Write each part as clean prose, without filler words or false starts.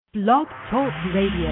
Blog Talk Radio.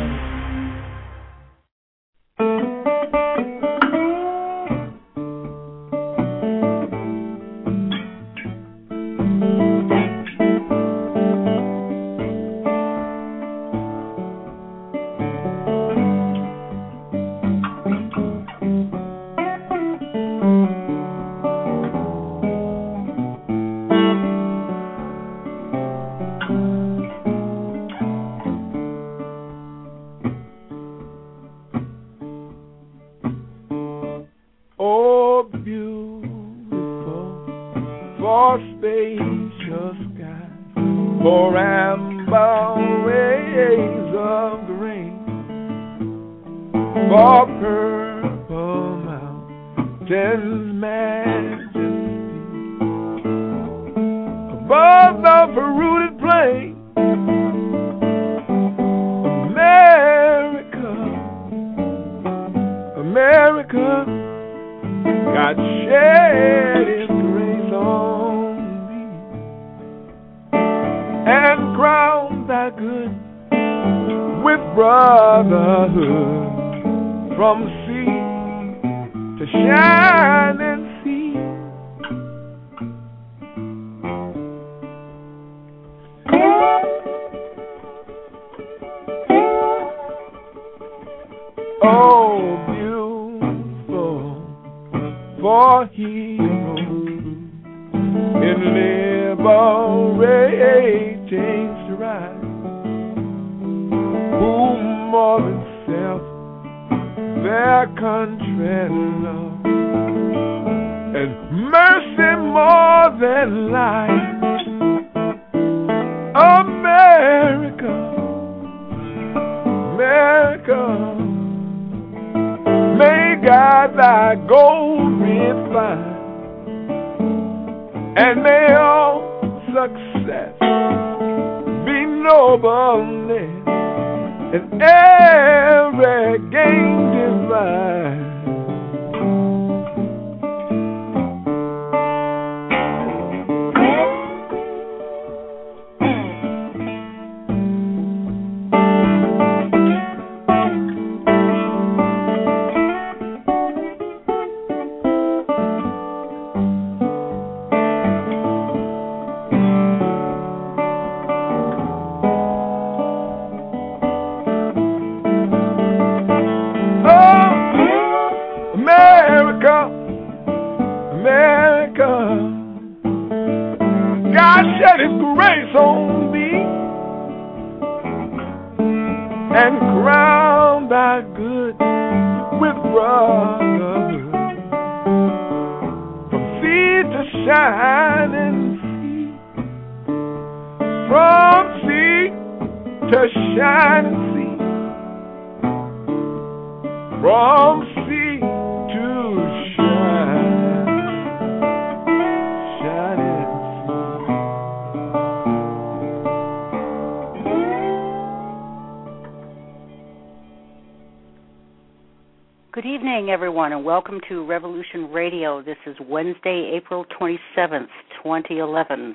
Everyone, and welcome to Revolution Radio. This is Wednesday, April 27th, 2011.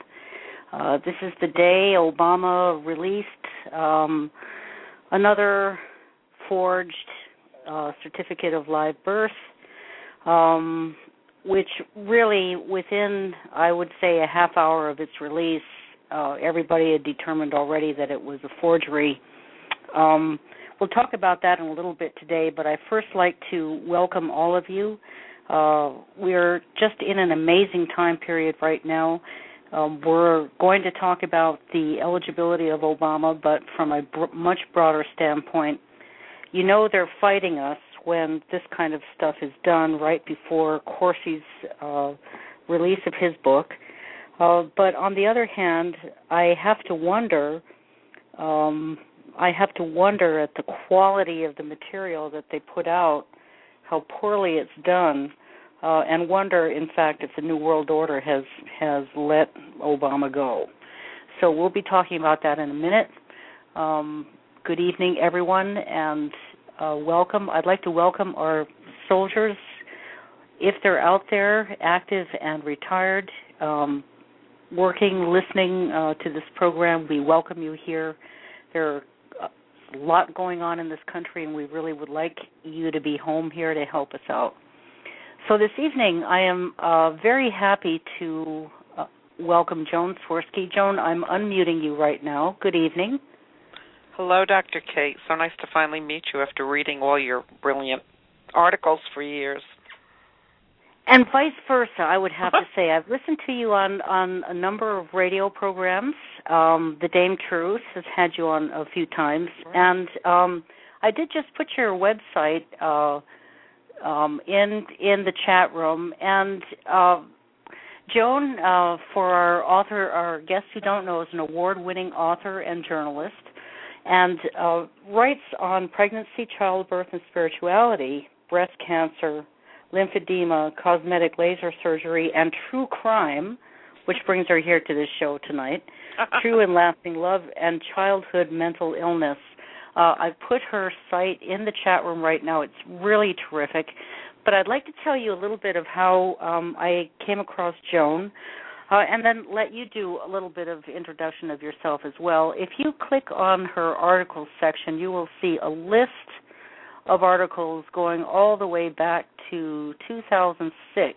This is the day Obama released another forged certificate of live birth, which really within, I would say, a half hour of its release, everybody had determined already that it was a forgery. We'll talk about that in a little bit today, but I first like to welcome all of you. We're just in an amazing time period right now. We're going to talk about the eligibility of Obama, but from a much broader standpoint. You know they're fighting us when this kind of stuff is done right before Corsi's release of his book. But on the other hand, I have to wonder at the quality of the material that they put out, how poorly it's done, and wonder, in fact, if the New World Order has let Obama go. So we'll be talking about that in a minute. Good evening, everyone, and welcome. I'd like to welcome our soldiers, if they're out there, active and retired, working, listening to this program. We welcome you here. There are a lot going on in this country, and we really would like you to be home here to help us out. So this evening, I am very happy to welcome Joan Swirsky. Joan, I'm unmuting you right now. Good evening. Hello, Dr. Kate. So nice to finally meet you after reading all your brilliant articles for years. And vice versa, I would have to say. I've listened to you on a number of radio programs. The Dame Truth has had you on a few times. And I did just put your website in the chat room. And Joan, for our guests who don't know, is an award-winning author and journalist, and writes on pregnancy, childbirth, and spirituality, breast cancer, lymphedema, cosmetic laser surgery, and true crime, which brings her here to this show tonight, true and lasting love, and childhood mental illness. I've put her site in the chat room right now. It's really terrific. But I'd like to tell you a little bit of how I came across Joan, and then let you do a little bit of introduction of yourself as well. If you click on her articles section, you will see a list of articles going all the way back to 2006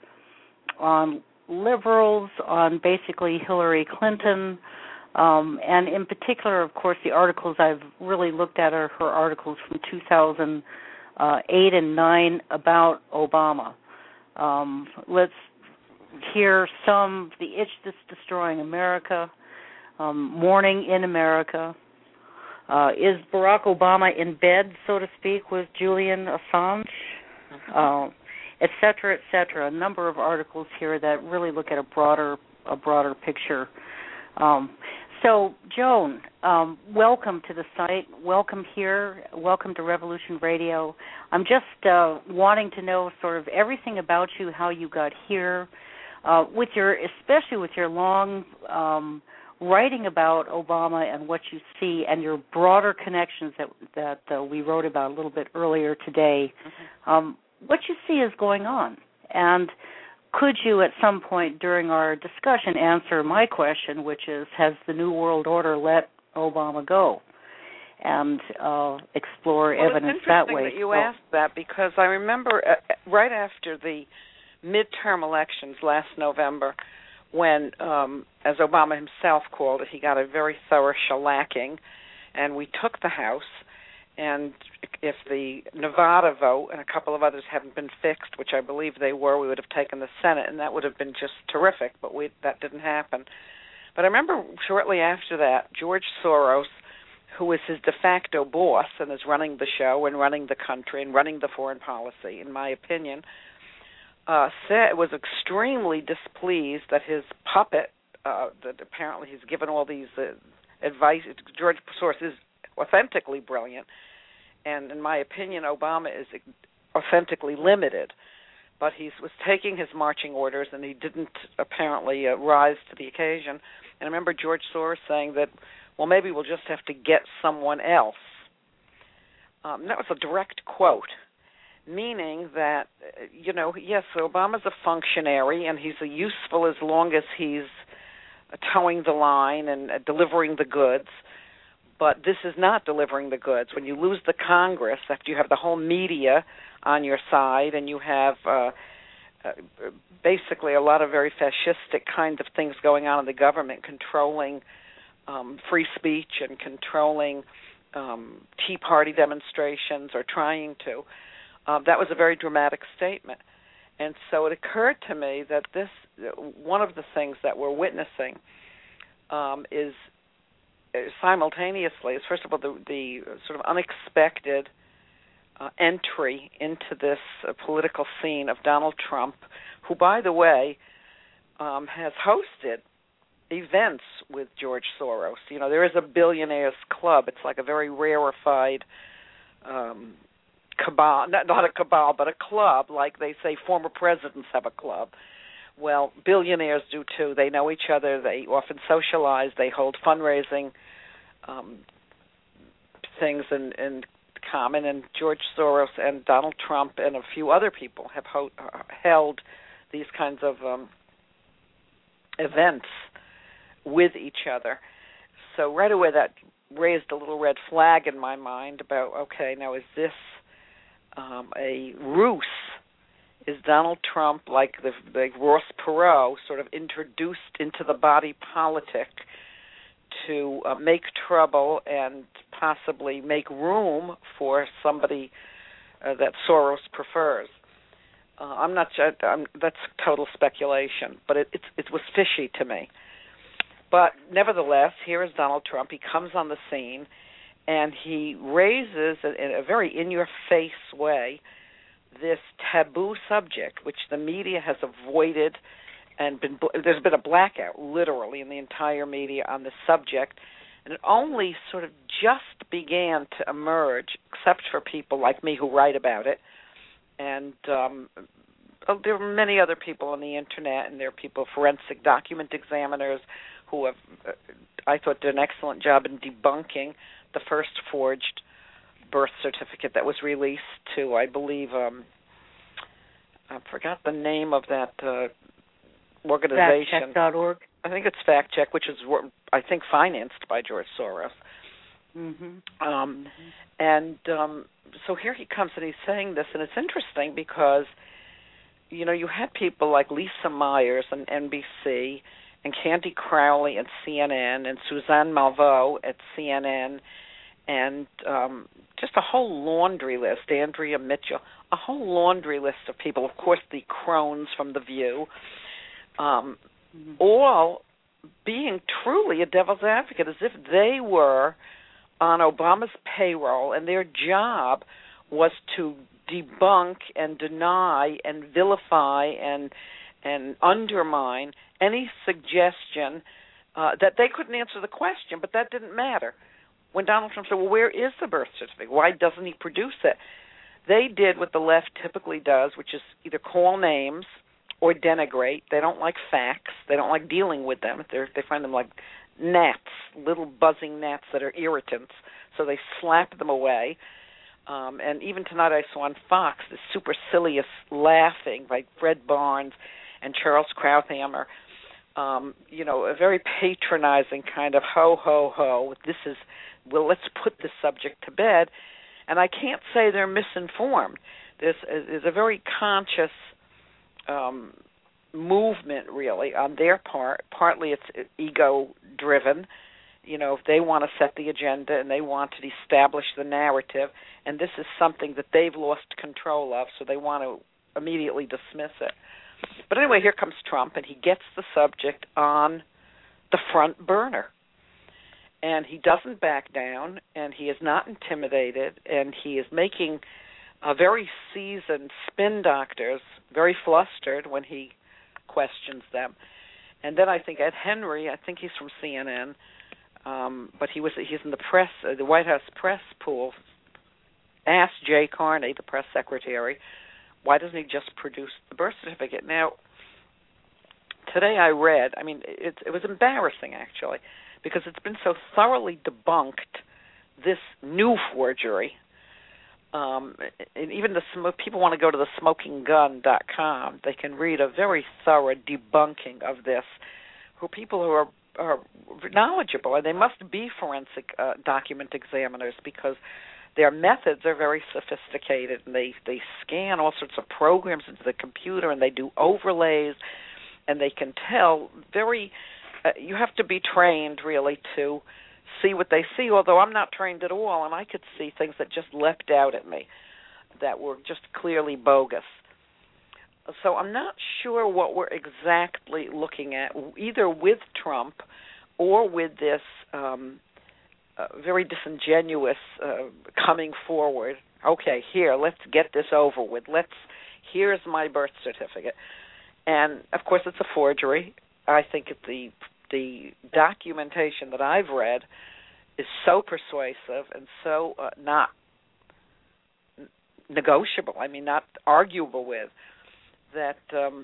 on liberals, on basically Hillary Clinton, and in particular, of course, the articles I've really looked at are her articles from 2008 and 9 about Obama. Let's hear some: The Itch That's Destroying America, Morning in America, is Barack Obama in bed, so to speak, with Julian Assange, et cetera, et cetera. A number of articles here that really look at a broader picture. So, Joan, welcome to the site. Welcome here. Welcome to Revolution Radio. I'm just wanting to know sort of everything about you, how you got here, especially with your long writing about Obama and what you see, and your broader connections that we wrote about a little bit earlier today. What you see is going on, and could you at some point during our discussion answer my question, which is, has the New World Order let Obama go? And explore evidence that way. It's interesting that you asked that, because I remember right after the midterm elections last November, when, as Obama himself called it, he got a very thorough shellacking, and we took the House, and if the Nevada vote and a couple of others hadn't been fixed, which I believe they were, we would have taken the Senate, and that would have been just terrific, but that didn't happen. But I remember shortly after that, George Soros, who is his de facto boss and is running the show and running the country and running the foreign policy, in my opinion, was extremely displeased that his puppet, that apparently he's given all these advice. George Soros is authentically brilliant, and in my opinion, Obama is authentically limited. But he was taking his marching orders, and he didn't apparently rise to the occasion. And I remember George Soros saying that, well, maybe we'll just have to get someone else. That was a direct quote, meaning that, yes, Obama's a functionary, and he's useful as long as he's towing the line and delivering the goods. But this is not delivering the goods. When you lose the Congress, after you have the whole media on your side, and you have basically a lot of very fascistic kinds of things going on in the government, controlling free speech and controlling Tea Party demonstrations, or trying to, that was a very dramatic statement. And so it occurred to me that one of the things that we're witnessing is simultaneously, first of all, the sort of unexpected entry into this political scene of Donald Trump, who, by the way, has hosted events with George Soros. There is a billionaires club. It's like a very rarefied cabal, not a cabal, but a club, like they say former presidents have a club. Well, billionaires do too. They know each other. They often socialize. They hold fundraising things in common. And George Soros and Donald Trump and a few other people have held these kinds of events with each other. So right away that raised a little red flag in my mind about, okay, now is this a ruse? Is Donald Trump, like the Ross Perot, sort of introduced into the body politic to make trouble and possibly make room for somebody that Soros prefers? I'm not sure. That's total speculation, but it was fishy to me. But nevertheless, here is Donald Trump. He comes on the scene, and he raises, in a very in-your-face way, this taboo subject, which the media has avoided, and there's been a blackout, literally, in the entire media on this subject, and it only sort of just began to emerge, except for people like me who write about it, and there are many other people on the Internet, and there are people, forensic document examiners, who have, I thought, did an excellent job in debunking the first forged birth certificate that was released to, I believe, I forgot the name of that organization. FactCheck.org. I think it's FactCheck, which is, I think, financed by George Soros. So here he comes, and he's saying this, and it's interesting because, you know, you had people like Lisa Myers on NBC, and Candy Crowley at CNN, and Suzanne Malveaux at CNN, and just a whole laundry list, Andrea Mitchell, a whole laundry list of people, of course the crones from The View, all being truly a devil's advocate, as if they were on Obama's payroll, and their job was to debunk and deny and vilify and undermine any suggestion that they couldn't answer the question, but that didn't matter. When Donald Trump said, well, where is the birth certificate? Why doesn't he produce it? They did what the left typically does, which is either call names or denigrate. They don't like facts. They don't like dealing with them. They find them like gnats, little buzzing gnats that are irritants, so they slap them away. And even tonight I saw on Fox this supercilious laughing by Fred Barnes and Charles Krauthammer, a very patronizing kind of ho, ho, ho. This is, well, let's put this subject to bed. And I can't say they're misinformed. There's a very conscious movement, really, on their part. Partly it's ego-driven. You know, if they want to set the agenda and they want to establish the narrative, and this is something that they've lost control of, so they want to immediately dismiss it. But anyway, here comes Trump, and he gets the subject on the front burner. And he doesn't back down, and he is not intimidated, and he is making very seasoned spin doctors very flustered when he questions them. And then I think Ed Henry, I think he's from CNN, but he's in the press, the White House press pool, asked Jay Carney, the press secretary, why doesn't he just produce the birth certificate? Now, today I read, it was embarrassing, actually, because it's been so thoroughly debunked, this new forgery. And even people want to go to the smokinggun.com. They can read a very thorough debunking of this, who people who are knowledgeable, and they must be forensic document examiners, because their methods are very sophisticated, and they scan all sorts of programs into the computer, and they do overlays, and they can tell very you have to be trained, really, to see what they see, although I'm not trained at all, and I could see things that just leapt out at me that were just clearly bogus. So I'm not sure what we're exactly looking at, either with Trump or with this very disingenuous coming forward. Okay, here, let's get this over with. Here's my birth certificate. And, of course, it's a forgery. I think the documentation that I've read is so persuasive and so not negotiable, not arguable with, that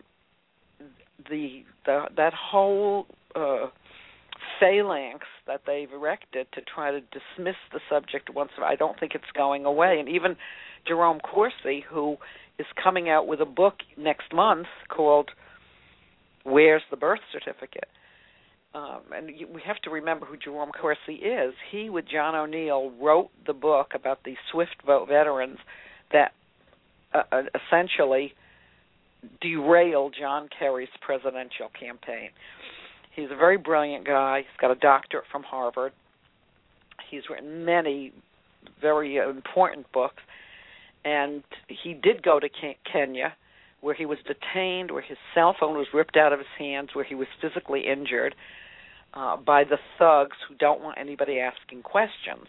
that whole phalanx that they've erected to try to dismiss the subject I don't think it's going away. And even Jerome Corsi, who is coming out with a book next month called Where's the Birth Certificate? we have to remember who Jerome Corsi is. He, with John O'Neill, wrote the book about the Swift Vote veterans that essentially derailed John Kerry's presidential campaign. He's a very brilliant guy. He's got a doctorate from Harvard. He's written many very important books. And he did go to Kenya, where he was detained, where his cell phone was ripped out of his hands, where he was physically injured by the thugs who don't want anybody asking questions.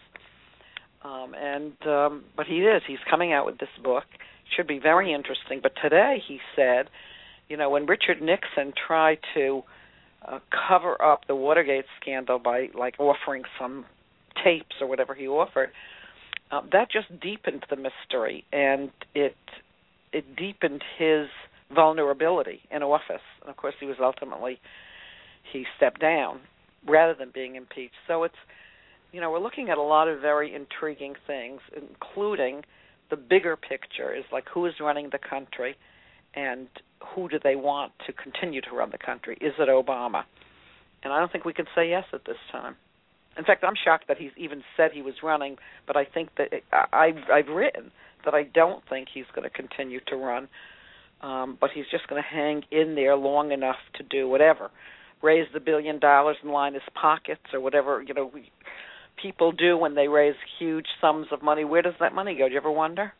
But he's coming out with this book. It should be very interesting. But today he said, when Richard Nixon tried to cover up the Watergate scandal by offering some tapes or whatever he offered, that just deepened the mystery, and it deepened his vulnerability in office. And of course, he stepped down rather than being impeached. So it's, we're looking at a lot of very intriguing things, including the bigger picture is who is running the country and who do they want to continue to run the country? Is it Obama? And I don't think we can say yes at this time. In fact, I'm shocked that he's even said he was running, but I think that I've written that I don't think he's going to continue to run, but he's just going to hang in there long enough to do whatever, raise the $1 billion and line his pockets or whatever people do when they raise huge sums of money. Where does that money go? Do you ever wonder?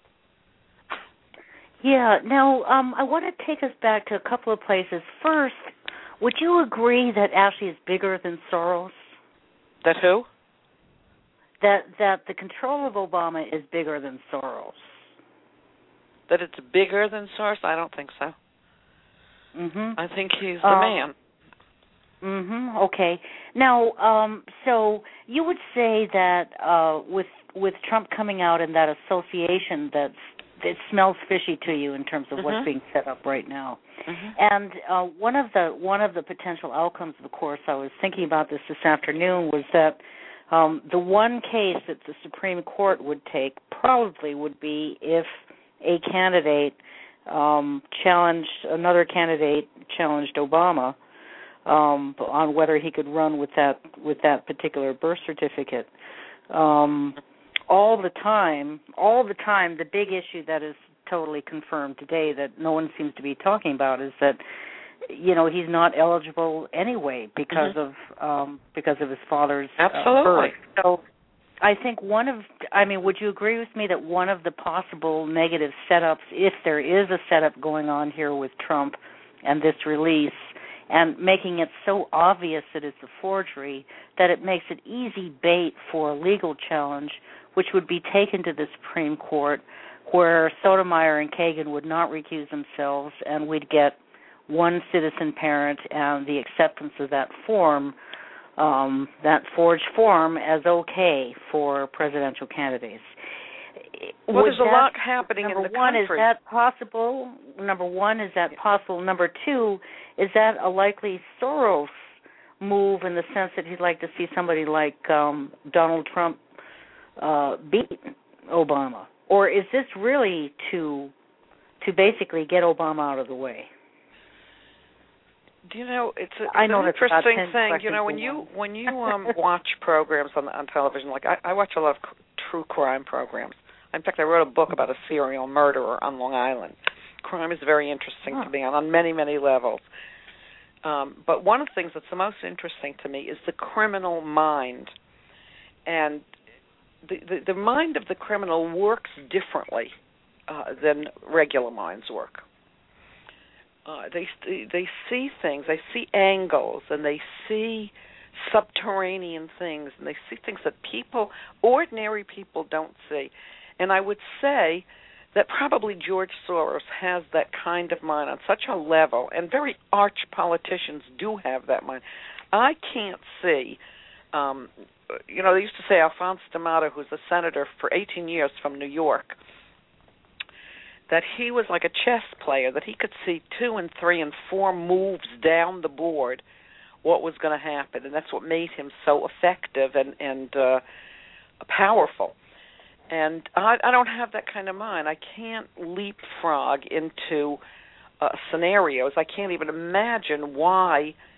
Yeah. Now, I want to take us back to a couple of places. First, would you agree that Ashley is bigger than Soros? That who? That the control of Obama is bigger than Soros. That it's bigger than Soros? I don't think so. Mm-hmm. I think he's the man. Mm-hmm. Okay. Now, so you would say that with Trump coming out and that association it smells fishy to you in terms of what's being set up right now. Mm-hmm. And one of the potential outcomes, of course, I was thinking about this afternoon, was that the one case that the Supreme Court would take probably would be if a candidate challenged Obama on whether he could run with that particular birth certificate. All the time, the big issue that is totally confirmed today that no one seems to be talking about is that, he's not eligible anyway because of his father's birth. So I think would you agree with me that one of the possible negative setups, if there is a setup going on here with Trump and this release, and making it so obvious that it's a forgery, that it makes it easy bait for a legal challenge, which would be taken to the Supreme Court, where Sotomayor and Kagan would not recuse themselves, and we'd get one citizen parent and the acceptance of that form, that forged form, as okay for presidential candidates. Well, there's a lot happening in the country. Number one, is that possible? Number one, is that possible? Number two, is that a likely Soros move in the sense that he'd like to see somebody like Donald Trump beat Obama? Or is this really to basically get Obama out of the way? It's an interesting thing. When you watch programs on television, like I watch a lot of true crime programs. In fact, I wrote a book about a serial murderer on Long Island. Crime is very interesting to me on many, many levels. But one of the things that's the most interesting to me is the criminal mind. And the mind of the criminal works differently than regular minds work. They see things, they see angles, and they see subterranean things, and they see things that ordinary people don't see. And I would say that probably George Soros has that kind of mind on such a level, and very arch politicians do have that mind. I can't see, they used to say Alphonse D'Amato, who's a senator for 18 years from New York, that he was like a chess player, that he could see 2 and 3 and 4 moves down the board what was going to happen, and that's what made him so effective and powerful. And I don't have that kind of mind. I can't leapfrog into scenarios. I can't even imagine why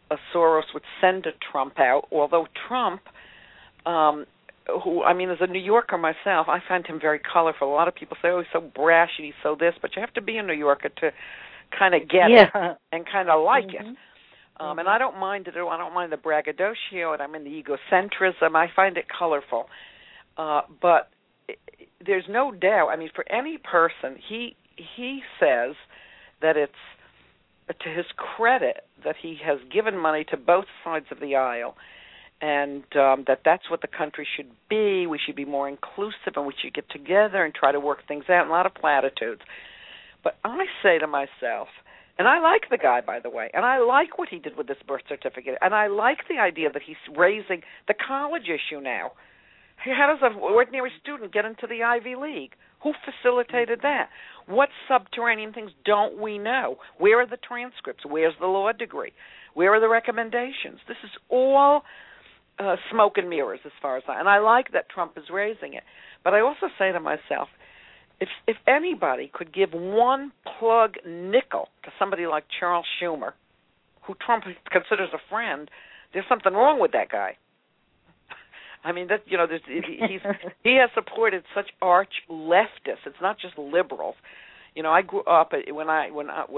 Soros would send a Trump out, although Trump, who, I mean, as a New Yorker myself, I find him very colorful. A lot of people say, oh, he's so brash and he's so this, but you have to be a New Yorker to kind of get it and kind of like it. And I don't mind it. I don't mind the braggadocio, and I'm in the egocentrism. I find it colorful. But there's no doubt, I mean, for any person, he says that it's to his credit that he has given money to both sides of the aisle, and that's what the country should be. We should be more inclusive, and we should get together and try to work things out. A lot of platitudes. But I say to myself, and I like the guy, by the way, and I like what he did with this birth certificate, and I like the idea that he's raising the college issue now. How does an ordinary student get into the Ivy League? Who facilitated that? What subterranean things don't we know? Where are the transcripts? Where's the law degree? Where are the recommendations? This is all smoke and mirrors as far as and I like that Trump is raising it. But I also say to myself, if anybody could give one plug nickel to somebody like Charles Schumer, who Trump considers a friend, there's something wrong with that guy. I mean, that he has supported such arch leftists. It's not just liberals. You know, I grew up when I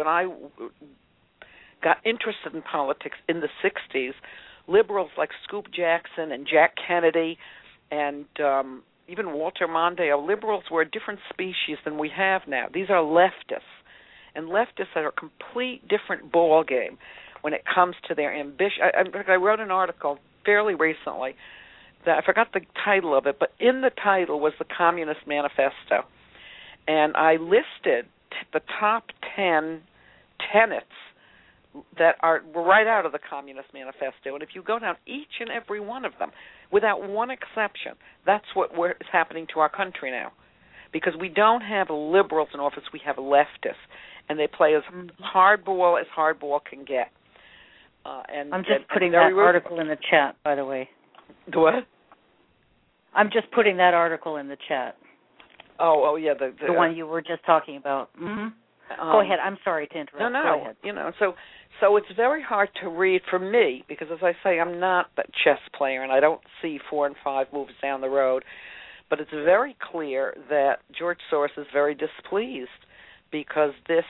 got interested in politics in the '60s. Liberals like Scoop Jackson and Jack Kennedy, and even Walter Mondale. Liberals were a different species than we have now. These are leftists, and leftists are a complete different ball game when it comes to their ambition. I wrote an article fairly recently. I forgot the title of it, but in the title was the Communist Manifesto. And I listed the top 10 tenets that are right out of the Communist Manifesto. And if you go down each and every one of them, without one exception, that's what is happening to our country now. Because we don't have liberals in office, we have leftists. And they play as hardball as hardball can get. I'm just putting that article in the chat, by the way. The what? I'm just putting that article in the chat. Oh, yeah, the one you were just talking about. Go ahead. I'm sorry to interrupt. No. Go ahead. You know, so it's very hard to read for me because, as I say, I'm not a chess player and I don't see 4 and 5 moves down the road. But it's very clear that George Soros is very displeased because this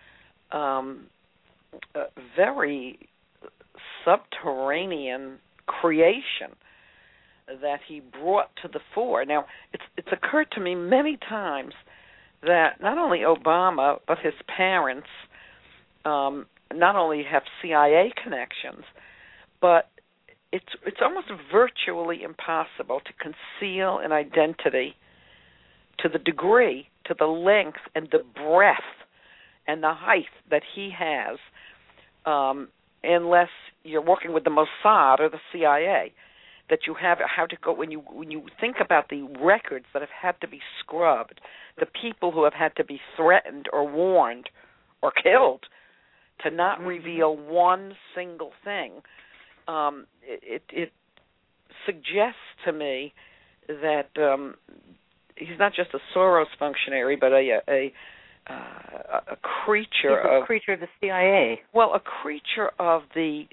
very subterranean creation that he brought to the fore. Now, it's occurred to me many times that not only Obama but his parents not only have CIA connections, but it's almost virtually impossible to conceal an identity to the degree, to the length, and the breadth and the height that he has, unless you're working with the Mossad or the CIA. That you have how to go when you think about the records that have had to be scrubbed, the people who have had to be threatened or warned or killed to not reveal one single thing, it suggests to me that he's not just a Soros functionary, but a creature of the CIA. Well, a creature of the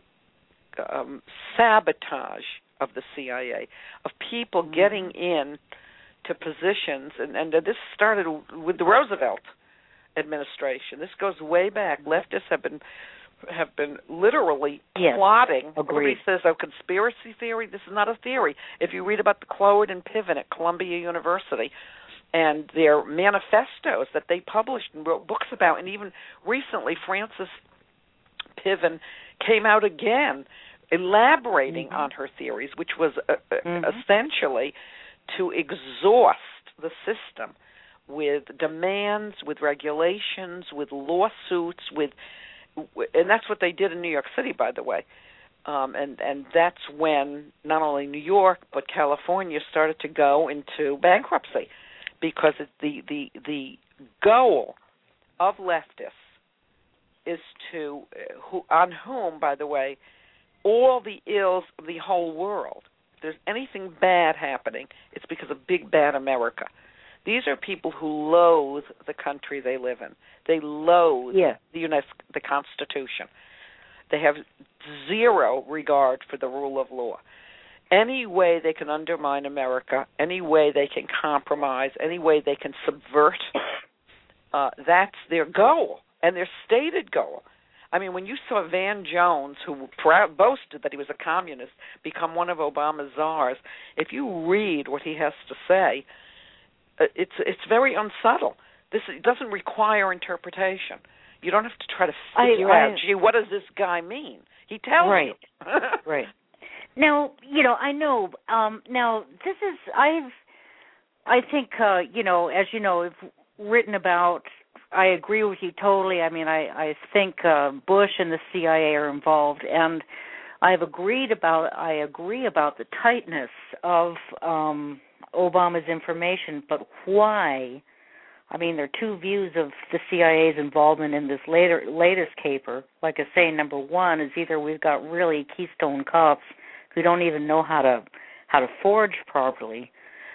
sabotage of the CIA, of people getting in to positions, and this started with the Roosevelt administration. This goes way back. Leftists have been literally plotting. Everybody says, conspiracy theory. This is not a theory. If you read about the Cloward and Piven at Columbia University and their manifestos that they published and wrote books about, and even recently Frances Piven came out again elaborating on her theories, which was essentially to exhaust the system with demands, with regulations, with lawsuits, and that's what they did in New York City, by the way. And that's when not only New York but California started to go into bankruptcy, because the goal of leftists is to on whom, by the way, all the ills of the whole world. If there's anything bad happening, it's because of big bad America. These are people who loathe the country they live in. They loathe the Constitution. They have zero regard for the rule of law. Any way they can undermine America, any way they can compromise, any way they can subvert, that's their goal and their stated goal. I mean, when you saw Van Jones, who boasted that he was a communist, become one of Obama's czars, if you read what he has to say, it's very unsubtle. It doesn't require interpretation. You don't have to try to figure out, gee, what does this guy mean? He tells you. Right. Now, I know. Now, this is I think, as you know, I've written about. I agree with you totally. I mean, I think Bush and the CIA are involved, and I agree about the tightness of Obama's information, but why? I mean, there are two views of the CIA's involvement in this latest caper. Like I say, number one is either we've got really keystone cops who don't even know how to forge properly,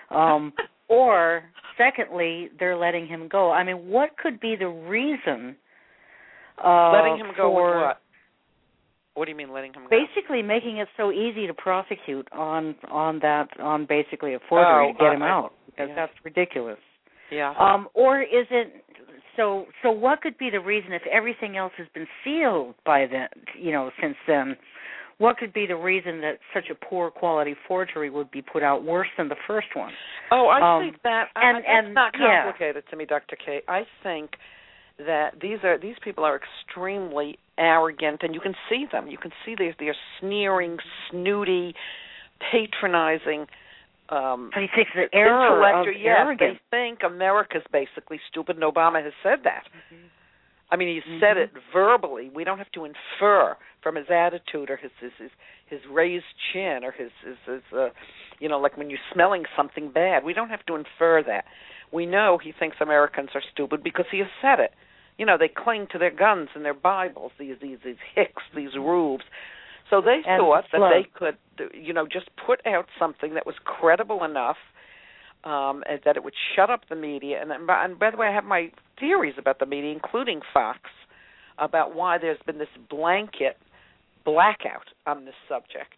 or secondly, they're letting him go. I mean, what could be the reason? Letting him go with what? What do you mean letting him go? Basically, making it so easy to prosecute on basically a forgery to get him out, because that's ridiculous. Yeah. Or is it so? What could be the reason if everything else has been sealed by then? Since then, what could be the reason that such a poor quality forgery would be put out worse than the first one? Oh, I think that that's not complicated to me, Dr. K. I think that these people are extremely arrogant, and you can see them. You can see they're sneering, snooty, patronizing. He thinks the error of arrogance. They think America's basically stupid, and Obama has said that. Mm-hmm. I mean, he said it verbally. We don't have to infer from his attitude or his raised chin or his like when you're smelling something bad. We don't have to infer that. We know he thinks Americans are stupid because he has said it. They cling to their guns and their Bibles, these hicks, these rubes. So they thought that they could, just put out something that was credible enough, and that it would shut up the media. And by the way, I have my theories about the media, including Fox, about why there's been this blanket blackout on this subject.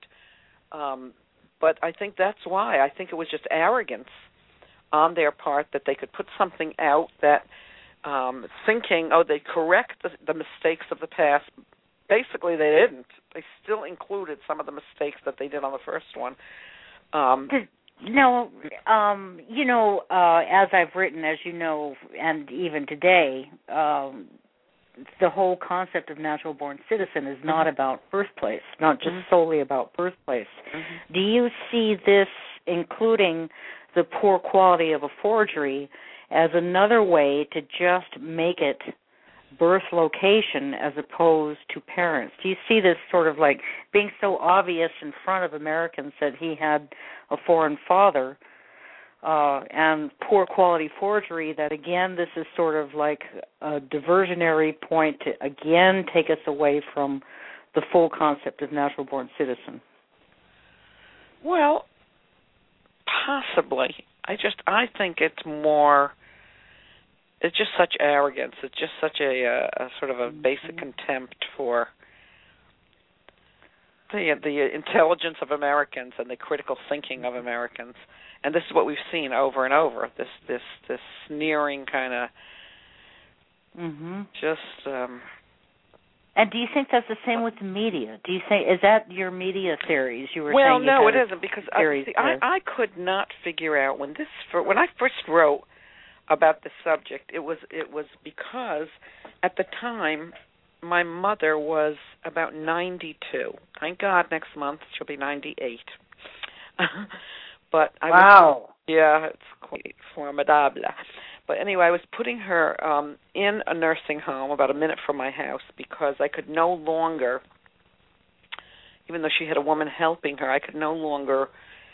But I think that's why. I think it was just arrogance on their part that they could put something out that thinking, they correct the mistakes of the past. Basically, they didn't. They still included some of the mistakes that they did on the first one. No, as I've written, as you know, and even today, the whole concept of natural-born citizen is not about birthplace, not just solely about birthplace. Mm-hmm. Do you see this, including the poor quality of a forgery, as another way to just make it birth location as opposed to parents? Do you see this sort of like being so obvious in front of Americans that he had a foreign father and poor quality forgery, that again this is sort of like a diversionary point to again take us away from the full concept of natural born citizen? Well, possibly. I think it's more. It's just such arrogance. It's just such a sort of a basic contempt for the intelligence of Americans and the critical thinking of Americans. And this is what we've seen over and over. This sneering kind of just. And do you think that's the same with the media? Do you think is that your media theories? You were well, saying no, it isn't, because I could not figure out when I first wrote about the subject. It was because at the time my mother was about 92. Thank God, next month she'll be 98. But it's quite formidable. But anyway, I was putting her in a nursing home about a minute from my house because I could no longer, even though she had a woman helping her, I could no longer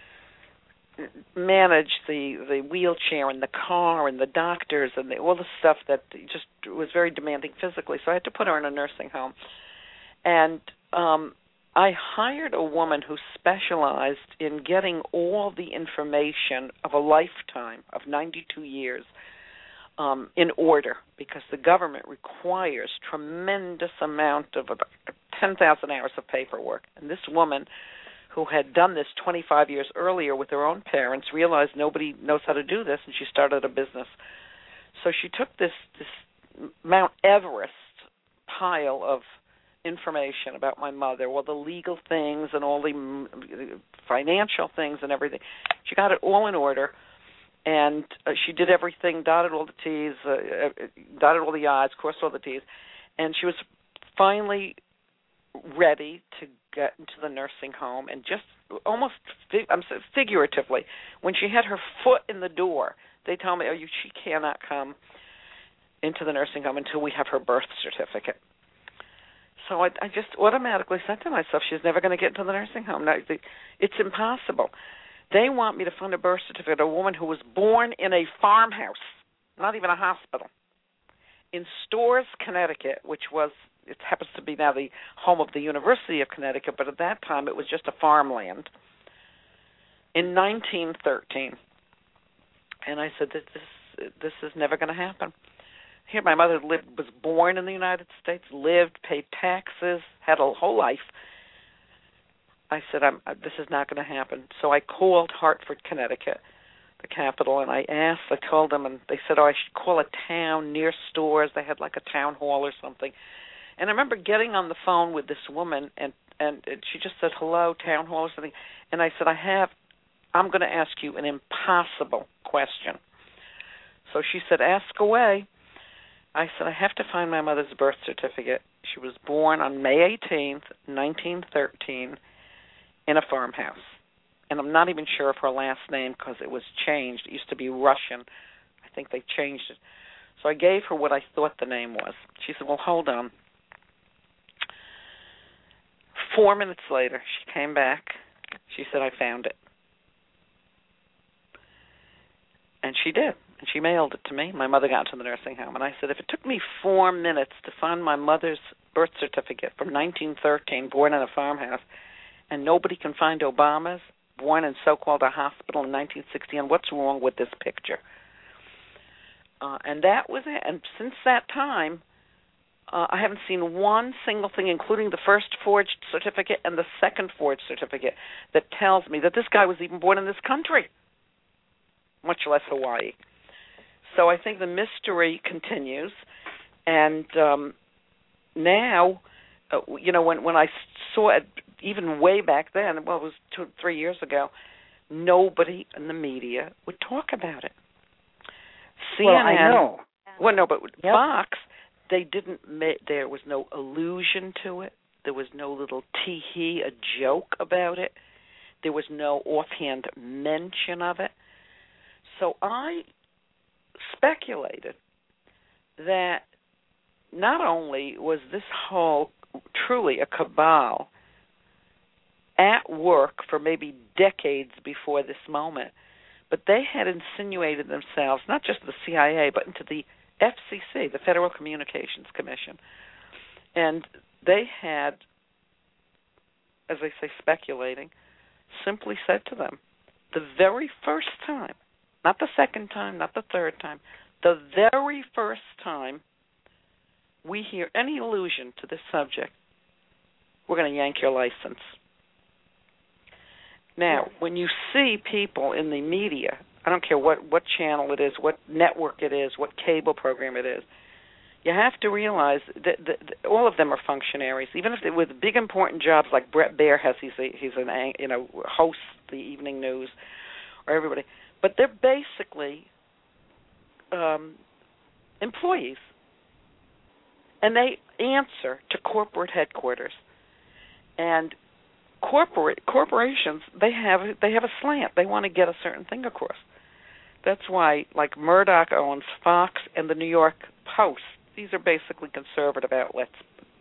manage the wheelchair and the car and the doctors and all the stuff that just was very demanding physically. So I had to put her in a nursing home. And I hired a woman who specialized in getting all the information of a lifetime of 92 years in order, because the government requires tremendous amount of 10,000 hours of paperwork. And this woman, who had done this 25 years earlier with her own parents, realized nobody knows how to do this, and she started a business. So she took this Mount Everest pile of information about my mother, all the legal things and all the financial things and everything. She got it all in order, and she did everything, dotted all the T's, dotted all the I's, crossed all the T's, and she was finally ready to get into the nursing home. And just almost figuratively, when she had her foot in the door, they told me, she cannot come into the nursing home until we have her birth certificate. So I just automatically said to myself, she's never going to get into the nursing home. No, it's impossible. They want me to fund a birth certificate of a woman who was born in a farmhouse, not even a hospital, in Storrs, Connecticut, which it happens to be now the home of the University of Connecticut, but at that time it was just a farmland, in 1913. And I said, this is never going to happen. Here, my mother was born in the United States, lived, paid taxes, had a whole life. I said, this is not going to happen. So I called Hartford, Connecticut, the capital, and I told them, and they said, I should call a town near Storrs. They had like a town hall or something. And I remember getting on the phone with this woman, and she just said, hello, town hall or something. And I said, I'm going to ask you an impossible question. So she said, ask away. I said, I have to find my mother's birth certificate. She was born on May 18th, 1913, in a farmhouse. And I'm not even sure of her last name because it was changed. It used to be Russian. I think they changed it. So I gave her what I thought the name was. She said, well, hold on. 4 minutes later, she came back. She said, I found it. And she did. And she mailed it to me. My mother got to the nursing home. And I said, if it took me 4 minutes to find my mother's birth certificate from 1913, born in a farmhouse, and nobody can find Obama's, born in so-called a hospital in 1961, what's wrong with this picture? And that was it. And since that time, I haven't seen one single thing, including the first forged certificate and the second forged certificate, that tells me that this guy was even born in this country, much less Hawaii. So I think the mystery continues. And now, when I saw it, even way back then, well, it was 2-3 years ago, nobody in the media would talk about it. CNN, well, I know. Well, no, but yep. Fox, they didn't. There was no allusion to it. There was no little tee-hee, a joke about it. There was no offhand mention of it. So I speculated that not only was this whole truly a cabal at work for maybe decades before this moment, but they had insinuated themselves, not just the CIA, but into the FCC, the Federal Communications Commission. And they had, as I say, speculating, simply said to them, the very first time, not the second time, not the third time, the very first time we hear any allusion to this subject, we're going to yank your license. Now, when you see people in the media, I don't care what channel it is, what network it is, what cable program it is, you have to realize that all of them are functionaries. Even if they with big important jobs like Bret Baier has, he's an host the evening news, or everybody, but they're basically employees, and they answer to corporate headquarters. And corporations, they have a slant. They want to get a certain thing across. That's why, like Murdoch owns Fox and the New York Post. These are basically conservative outlets.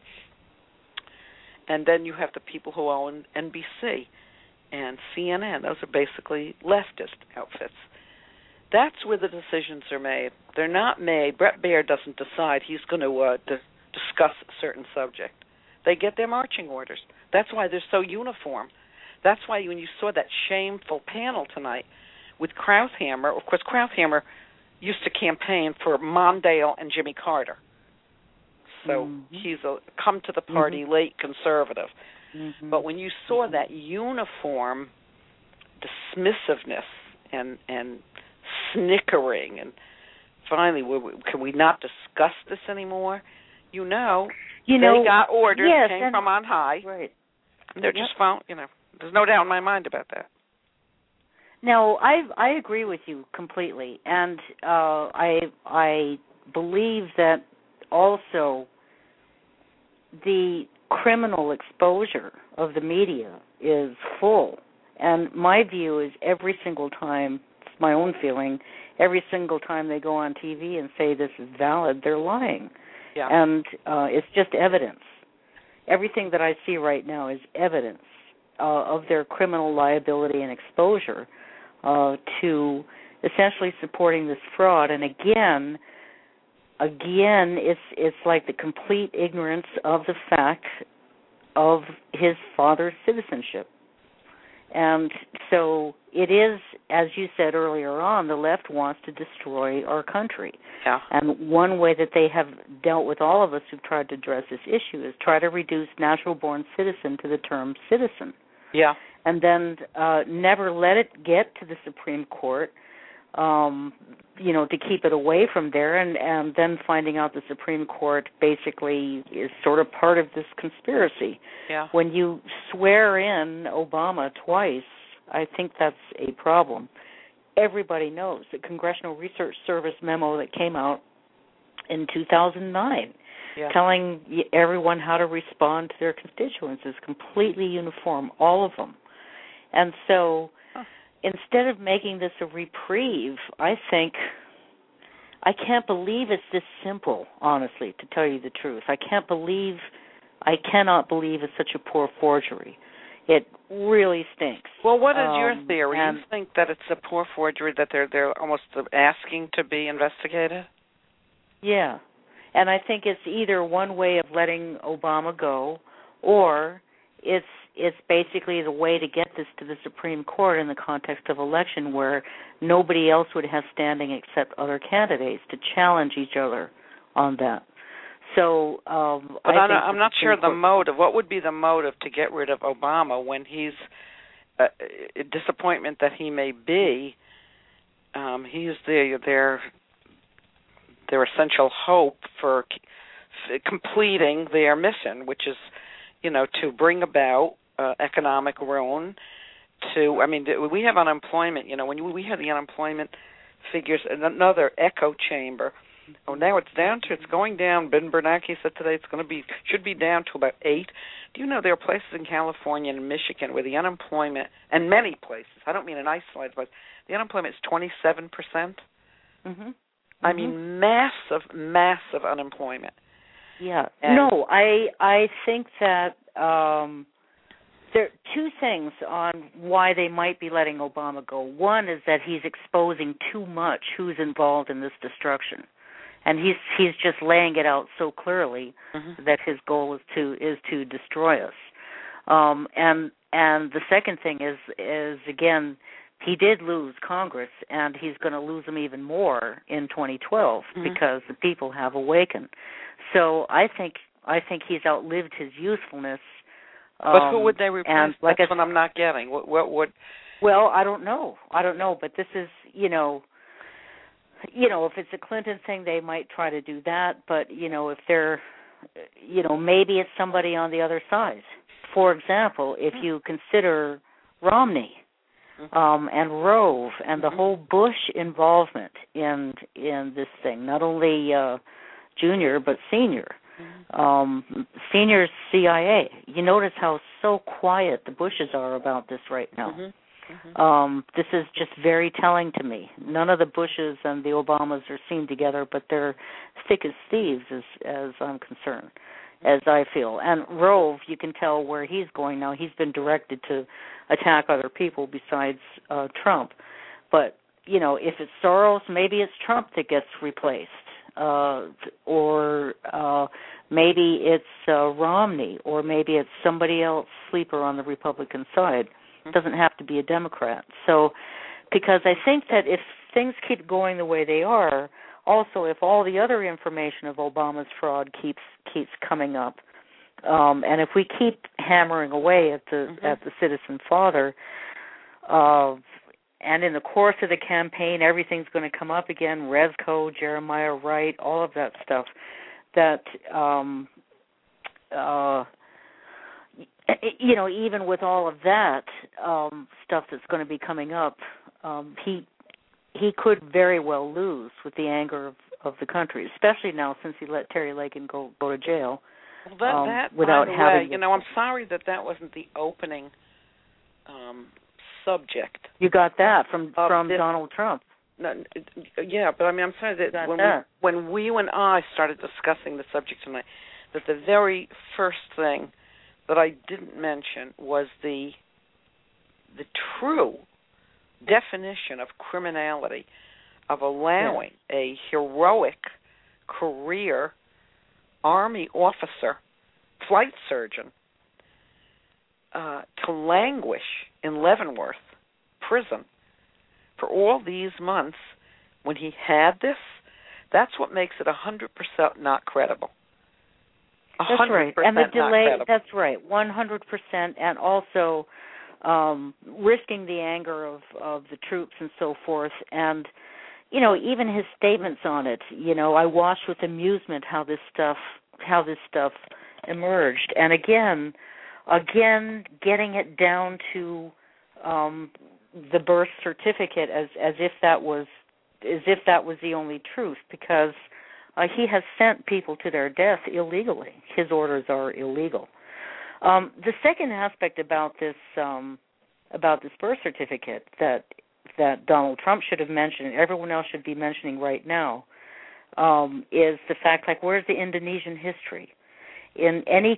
And then you have the people who own NBC and CNN. Those are basically leftist outfits. That's where the decisions are made. They're not made. Bret Baier doesn't decide he's going to discuss a certain subject. They get their marching orders. That's why they're so uniform. That's why when you saw that shameful panel tonight with Krauthammer, of course Krauthammer used to campaign for Mondale and Jimmy Carter. So he's a come-to-the-party late conservative. But when you saw that uniform dismissiveisness and snickering, and finally, can we not discuss this anymore? They got orders, came from on high. Right. They're just found, there's no doubt in my mind about that. No, I agree with you completely, and I believe that also the criminal exposure of the media is full. And my view is every single time, it's my own feeling, every single time they go on TV and say this is valid, they're lying. Yeah. And it's just evidence. Everything that I see right now is evidence of their criminal liability and exposure to essentially supporting this fraud. And again, it's like the complete ignorance of the fact of his father's citizenship. And so it is, as you said earlier on, the left wants to destroy our country. Yeah. And one way that they have dealt with all of us who've tried to address this issue is try to reduce natural-born citizen to the term citizen. Yeah. And then never let it get to the Supreme Court, to keep it away from there, and then finding out the Supreme Court basically is sort of part of this conspiracy. Yeah. When you swear in Obama twice, I think that's a problem. Everybody knows the Congressional Research Service memo that came out in 2009 telling everyone how to respond to their constituents is completely uniform, all of them. And so instead of making this a reprieve, I can't believe it's this simple, honestly, to tell you the truth. I cannot believe it's such a poor forgery. It really stinks. Well, what is your theory? You think that it's a poor forgery, that they're almost asking to be investigated? Yeah. And I think it's either one way of letting Obama go, or it's basically the way to get this to the Supreme Court in the context of election, where nobody else would have standing except other candidates to challenge each other on that. So, but I'm not sure the motive. What would be the motive to get rid of Obama when he's a disappointment that he may be? He's their essential hope for completing their mission, which is, to bring about economic ruin. We have unemployment. When we have the unemployment figures, another echo chamber. Oh, now it's going down. Ben Bernanke said today should be down to about 8. Do you know there are places in California and Michigan where the unemployment, and many places, I don't mean an isolated place, the unemployment is 27%? Mm-hmm. I mean, massive unemployment. Yeah. And no, I think that there are two things on why they might be letting Obama go. One is that he's exposing too much who's involved in this destruction, and he's just laying it out so clearly that his goal is to destroy us. And the second thing is again, he did lose Congress, and he's going to lose them even more in 2012 because the people have awakened. So I think he's outlived his usefulness. But who would they replace? That's what I'm not getting. What would? Well, I don't know. But this is, if it's a Clinton thing, they might try to do that. But, if they're, maybe it's somebody on the other side. For example, if you consider Romney and Rove and the whole Bush involvement in this thing, not only junior but senior. Senior CIA. You notice how so quiet the Bushes are about this right now. This is just very telling to me. None of the Bushes and the Obamas are seen together, but they're thick as thieves as I'm concerned, as I feel. And Rove, you can tell where he's going now. He's been directed to attack other people besides Trump. But, if it's Soros, maybe it's Trump that gets replaced. Or maybe it's Romney, or maybe it's somebody else, sleeper on the Republican side. It doesn't have to be a Democrat. So, because I think that if things keep going the way they are, also if all the other information of Obama's fraud keeps coming up, and if we keep hammering away at the citizen father, and in the course of the campaign, everything's going to come up again, Resco, Jeremiah Wright, all of that stuff, that, even with all of that stuff that's going to be coming up, he could very well lose with the anger of the country, especially now since he let Terry Lakin go to jail. Well, that without by the having way, I'm sorry that wasn't the opening subject. You got that from Donald Trump. No, yeah, but I'm sorry that when you and I started discussing the subject tonight, that the very first thing that I didn't mention was the true definition of criminality, of allowing a heroic career Army officer, flight surgeon, to languish in Leavenworth prison for all these months when he had this. That's what makes it 100% not credible. That's right. And the delay, that's right, 100%, and also risking the anger of the troops and so forth. And, even his statements on it, I watched with amusement how this stuff emerged. And again, getting it down to the birth certificate as if that was the only truth, because he has sent people to their death illegally. His orders are illegal. The second aspect about this birth certificate that Donald Trump should have mentioned, and everyone else should be mentioning right now, is the fact, where's the Indonesian history? In any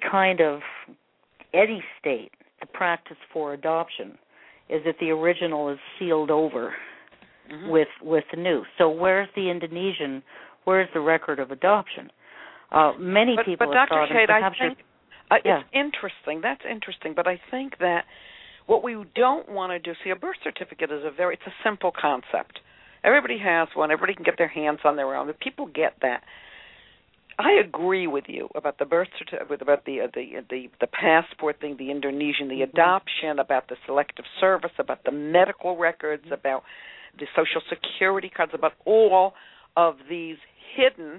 state, the practice for adoption is that the original is sealed over with the new. So where's the Indonesian? Where's the record of adoption? Many people have Dr. thought, Kate, I think it's interesting. That's interesting, but I think that what we don't want to do, a birth certificate is it's a simple concept. Everybody has one. Everybody can get their hands on their own. The people get that. I agree with you about the birth certificate, about the passport thing, the Indonesian, the adoption, about the selective service, about the medical records, about the Social Security cards, about all of these hidden,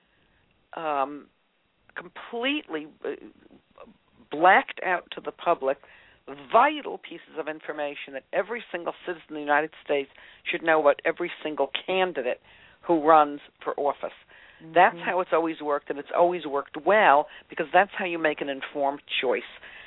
completely blacked out to the public, vital pieces of information that every single citizen in the United States should know about every single candidate who runs for office. That's how it's always worked, and it's always worked well, because that's how you make an informed choice.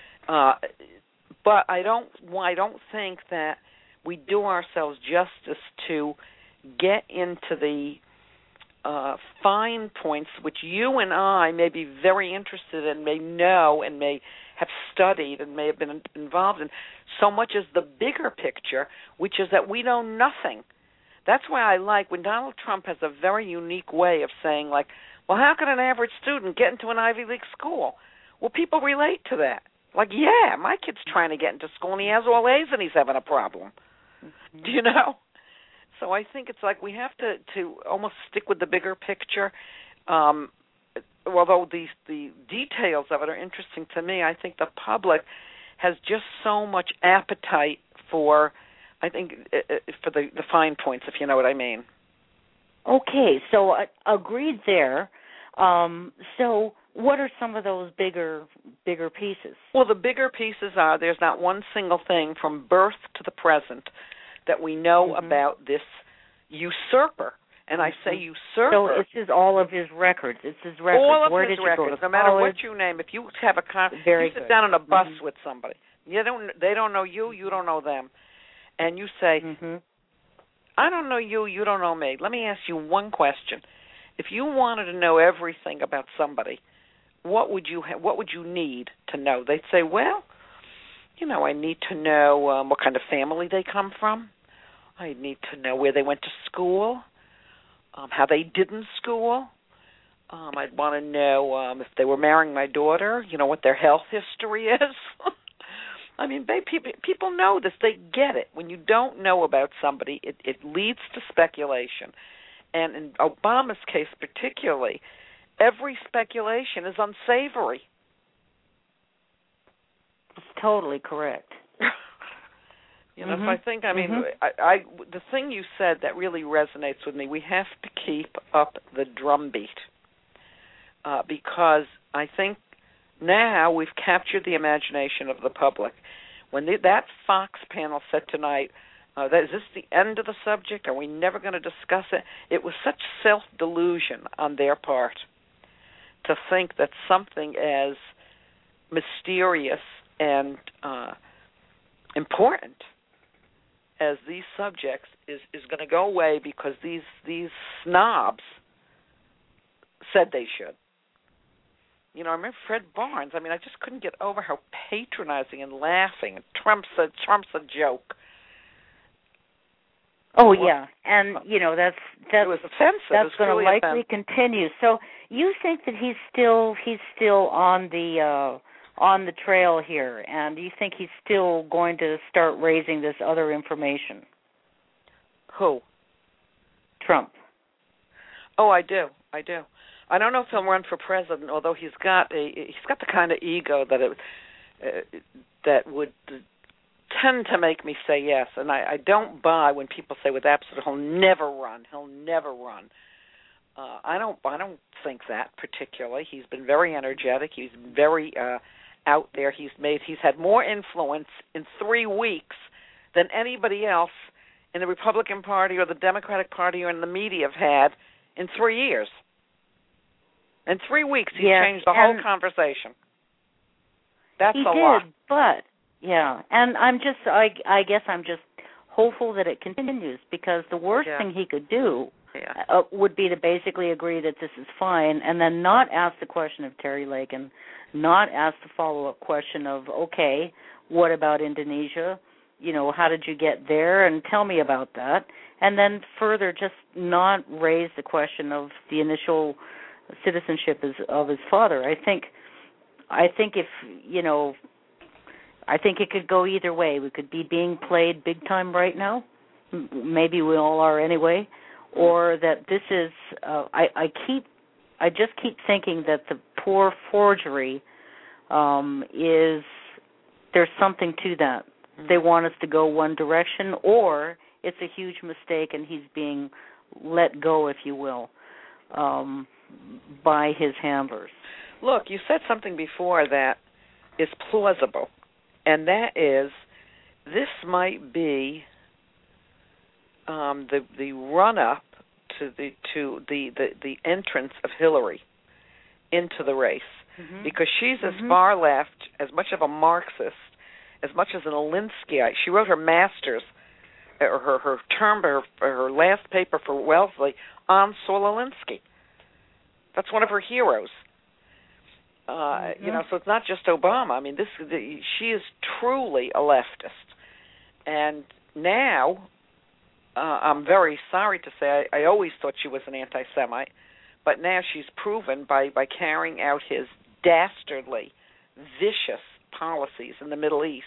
But I don't think that we do ourselves justice to get into the fine points, which you and I may be very interested in, may know, and may have studied, and may have been involved in, so much as the bigger picture, which is that we know nothing. That's why I like when Donald Trump has a very unique way of saying, well, how can an average student get into an Ivy League school? Well, people relate to that. Yeah, my kid's trying to get into school, and he has all A's, and he's having a problem. Do you know? So I think it's we have to almost stick with the bigger picture. Although the details of it are interesting to me, I think the public has just so much appetite for, I think, for the fine points, if you know what I mean. Okay, so agreed there. So what are some of those bigger pieces? Well, the bigger pieces are there's not one single thing from birth to the present that we know about this usurper. And I say usurper. So this is all of his records. It's his records. All of Where his did you records, go to no matter college? what you name. If you have you sit down on a bus with somebody, they don't know you, you don't know them, and you say, I don't know you, you don't know me. Let me ask you one question. If you wanted to know everything about somebody, what would you need to know? They'd say, well, I need to know what kind of family they come from. I need to know where they went to school, how they did in school. I'd want to know if they were marrying my daughter, what their health history is. I mean, people know this. They get it. When you don't know about somebody, it leads to speculation. And in Obama's case particularly, every speculation is unsavory. It's totally correct. You know, if I think, I mean, the thing you said that really resonates with me, we have to keep up the drumbeat because I think now we've captured the imagination of the public. When that Fox panel said tonight, is this the end of the subject? Are we never going to discuss it? It was such self-delusion on their part to think that something as mysterious and important as these subjects is going to go away because these snobs said they should. You know, I remember Fred Barnes. I mean, I just couldn't get over how patronizing and laughing. Trump's a joke. Oh yeah, and you know that's it was offensive. That's going to likely continue. So you think that he's still on the trail here, and you think he's still going to start raising this other information? Who? Trump. Oh, I do. I don't know if he'll run for president, although he's got the kind of ego that would tend to make me say yes. And I don't buy when people say with absolute he'll never run. I don't think that particularly. He's been very energetic. He's very out there. He's had more influence in 3 weeks than anybody else in the Republican Party or the Democratic Party or in the media have had in 3 years. In 3 weeks, he's changed the whole conversation. That's a lot. He did, but yeah, and I guess I'm just hopeful that it continues because the worst thing he could do would be to basically agree that this is fine and then not ask the question of Terry Lakin, not ask the follow-up question of, okay, what about Indonesia? You know, how did you get there? And tell me about that. And then further, just not raise the question of the initial citizenship of his father. I think if, you know, I think it could go either way. We could be being played big time right now. Maybe we all are anyway. Or that this is, I just keep thinking that the poor forgery is, there's something to that. They want us to go one direction, or it's a huge mistake and he's being let go, if you will, by his handlers. Look, you said something before that is plausible, and that is this might be the run-up to the entrance of Hillary into the race, because she's as far left, as much of a Marxist, as much as an Alinskyite. She wrote her master's, or her last paper for Wellesley on Saul Alinsky. That's one of her heroes. You know, so it's not just Obama. I mean, she is truly a leftist. And now, I'm very sorry to say, I always thought she was an anti-Semite, but now she's proven by carrying out his dastardly, vicious policies in the Middle East.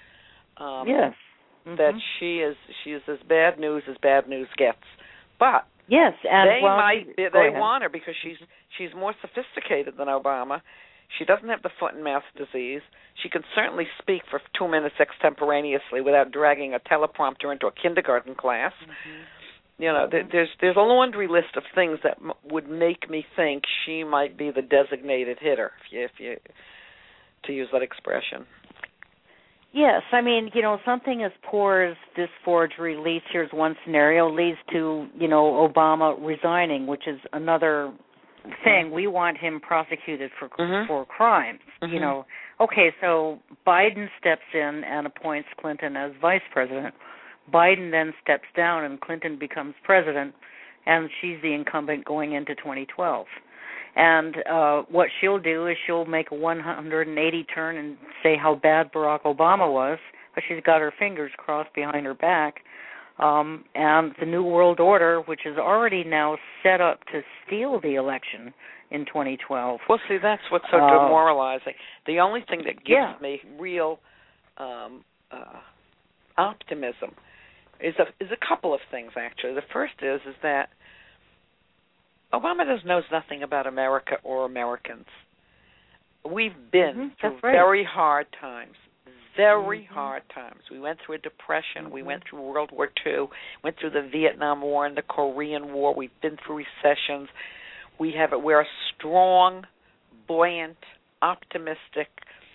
That she is as bad news gets. But yes, and they want her because she's more sophisticated than Obama. She doesn't have the foot and mouth disease. She can certainly speak for 2 minutes extemporaneously without dragging a teleprompter into a kindergarten class. You know, there's a laundry list of things that would make me think she might be the designated hitter, if you to use that expression. Yes, I mean, you know, something as poor as this forgery leads, here's one scenario, leads to, you know, Obama resigning, which is another thing. We want him prosecuted for crimes, you know. Okay, so Biden steps in and appoints Clinton as vice president. Biden then steps down and Clinton becomes president, and she's the incumbent going into 2012. And what she'll do is she'll make a 180 turn and say how bad Barack Obama was, but she's got her fingers crossed behind her back. And the New World Order, which is already now set up to steal the election in 2012. Well, see, that's what's so demoralizing. The only thing that gives me real optimism is a couple of things, actually. The first is that Obama knows nothing about America or Americans. We've been through very hard times. Very hard times. We went through a depression. We went through World War II. Went through the Vietnam War and the Korean War. We've been through recessions. We're a strong, buoyant, optimistic,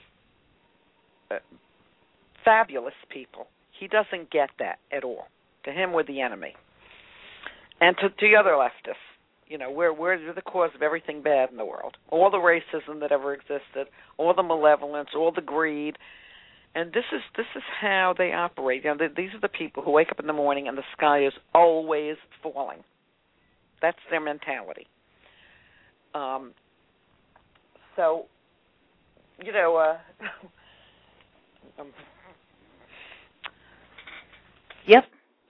fabulous people. He doesn't get that at all. To him, we're the enemy. And to the other leftists, we're the cause of everything bad in the world. All the racism that ever existed, all the malevolence, all the greed. And this is how they operate. These are the people who wake up in the morning and the sky is always falling. That's their mentality. Yep.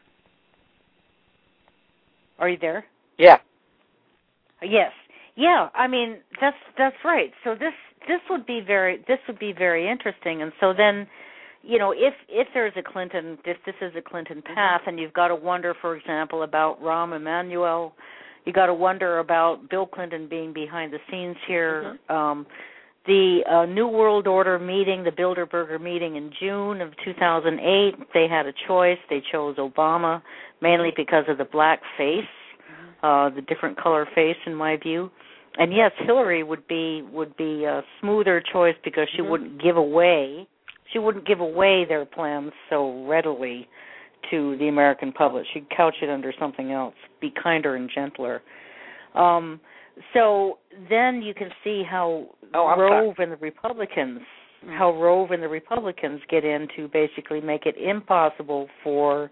Are you there? Yeah. Yes. Yeah. I mean, that's right. So this would be very interesting. And so then, if there's if this is a Clinton path, and you've got to wonder, for example, about Rahm Emanuel, you got to wonder about Bill Clinton being behind the scenes here. The New World Order meeting, the Bilderberger meeting in June of 2008, they had a choice. They chose Obama mainly because of the black face, the different color face, in my view. And yes, Hillary would be a smoother choice because she wouldn't give away their plans so readily to the American public. She'd couch it under something else, be kinder and gentler. So then you can see how Rove and the Republicans get in to basically make it impossible for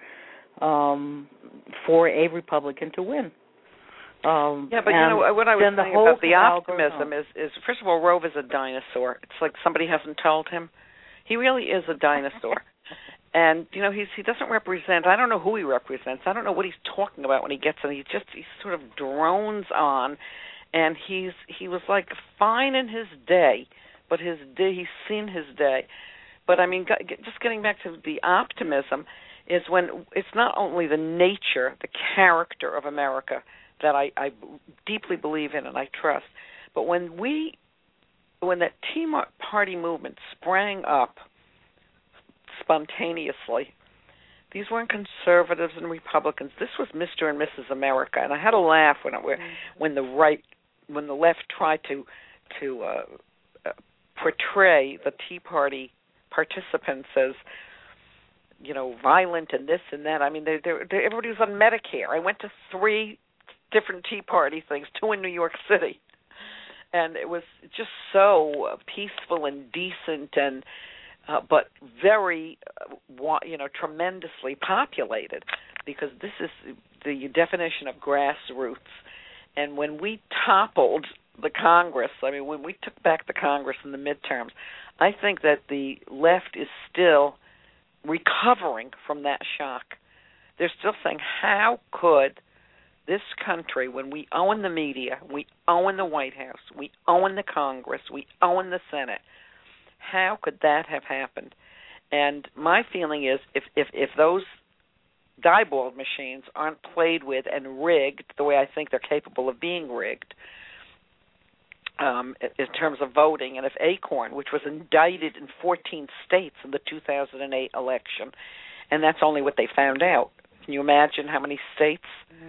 a Republican to win. But what I was saying about the optimism is, first of all, Rove is a dinosaur. It's like somebody hasn't told him. He really is a dinosaur. And, he doesn't represent, I don't know who he represents. I don't know what he's talking about when he gets in. He sort of drones on, and he was like fine in his day, but he's seen his day. But, I mean, just getting back to the optimism is when it's not only the nature, the character of America that I deeply believe in and I trust, but when that Tea Party movement sprang up spontaneously, these weren't conservatives and Republicans. This was Mr. and Mrs. America, and I had a laugh when the left tried to portray the Tea Party participants as violent and this and that. I mean, everybody was on Medicare. I went to 3 different Tea Party things, 2 in New York City, and it was just so peaceful and decent, and but very tremendously populated, because this is the definition of grassroots. And when we toppled the Congress, I mean, when we took back the Congress in the midterms, I think that the left is still recovering from that shock. They're still saying, how could this country, when we own the media, we own the White House, we own the Congress, we own the Senate, how could that have happened? And my feeling is if those Diebold machines aren't played with and rigged the way I think they're capable of being rigged, in terms of voting, and if Acorn, which was indicted in 14 states in the 2008 election, and that's only what they found out. Can you imagine how many states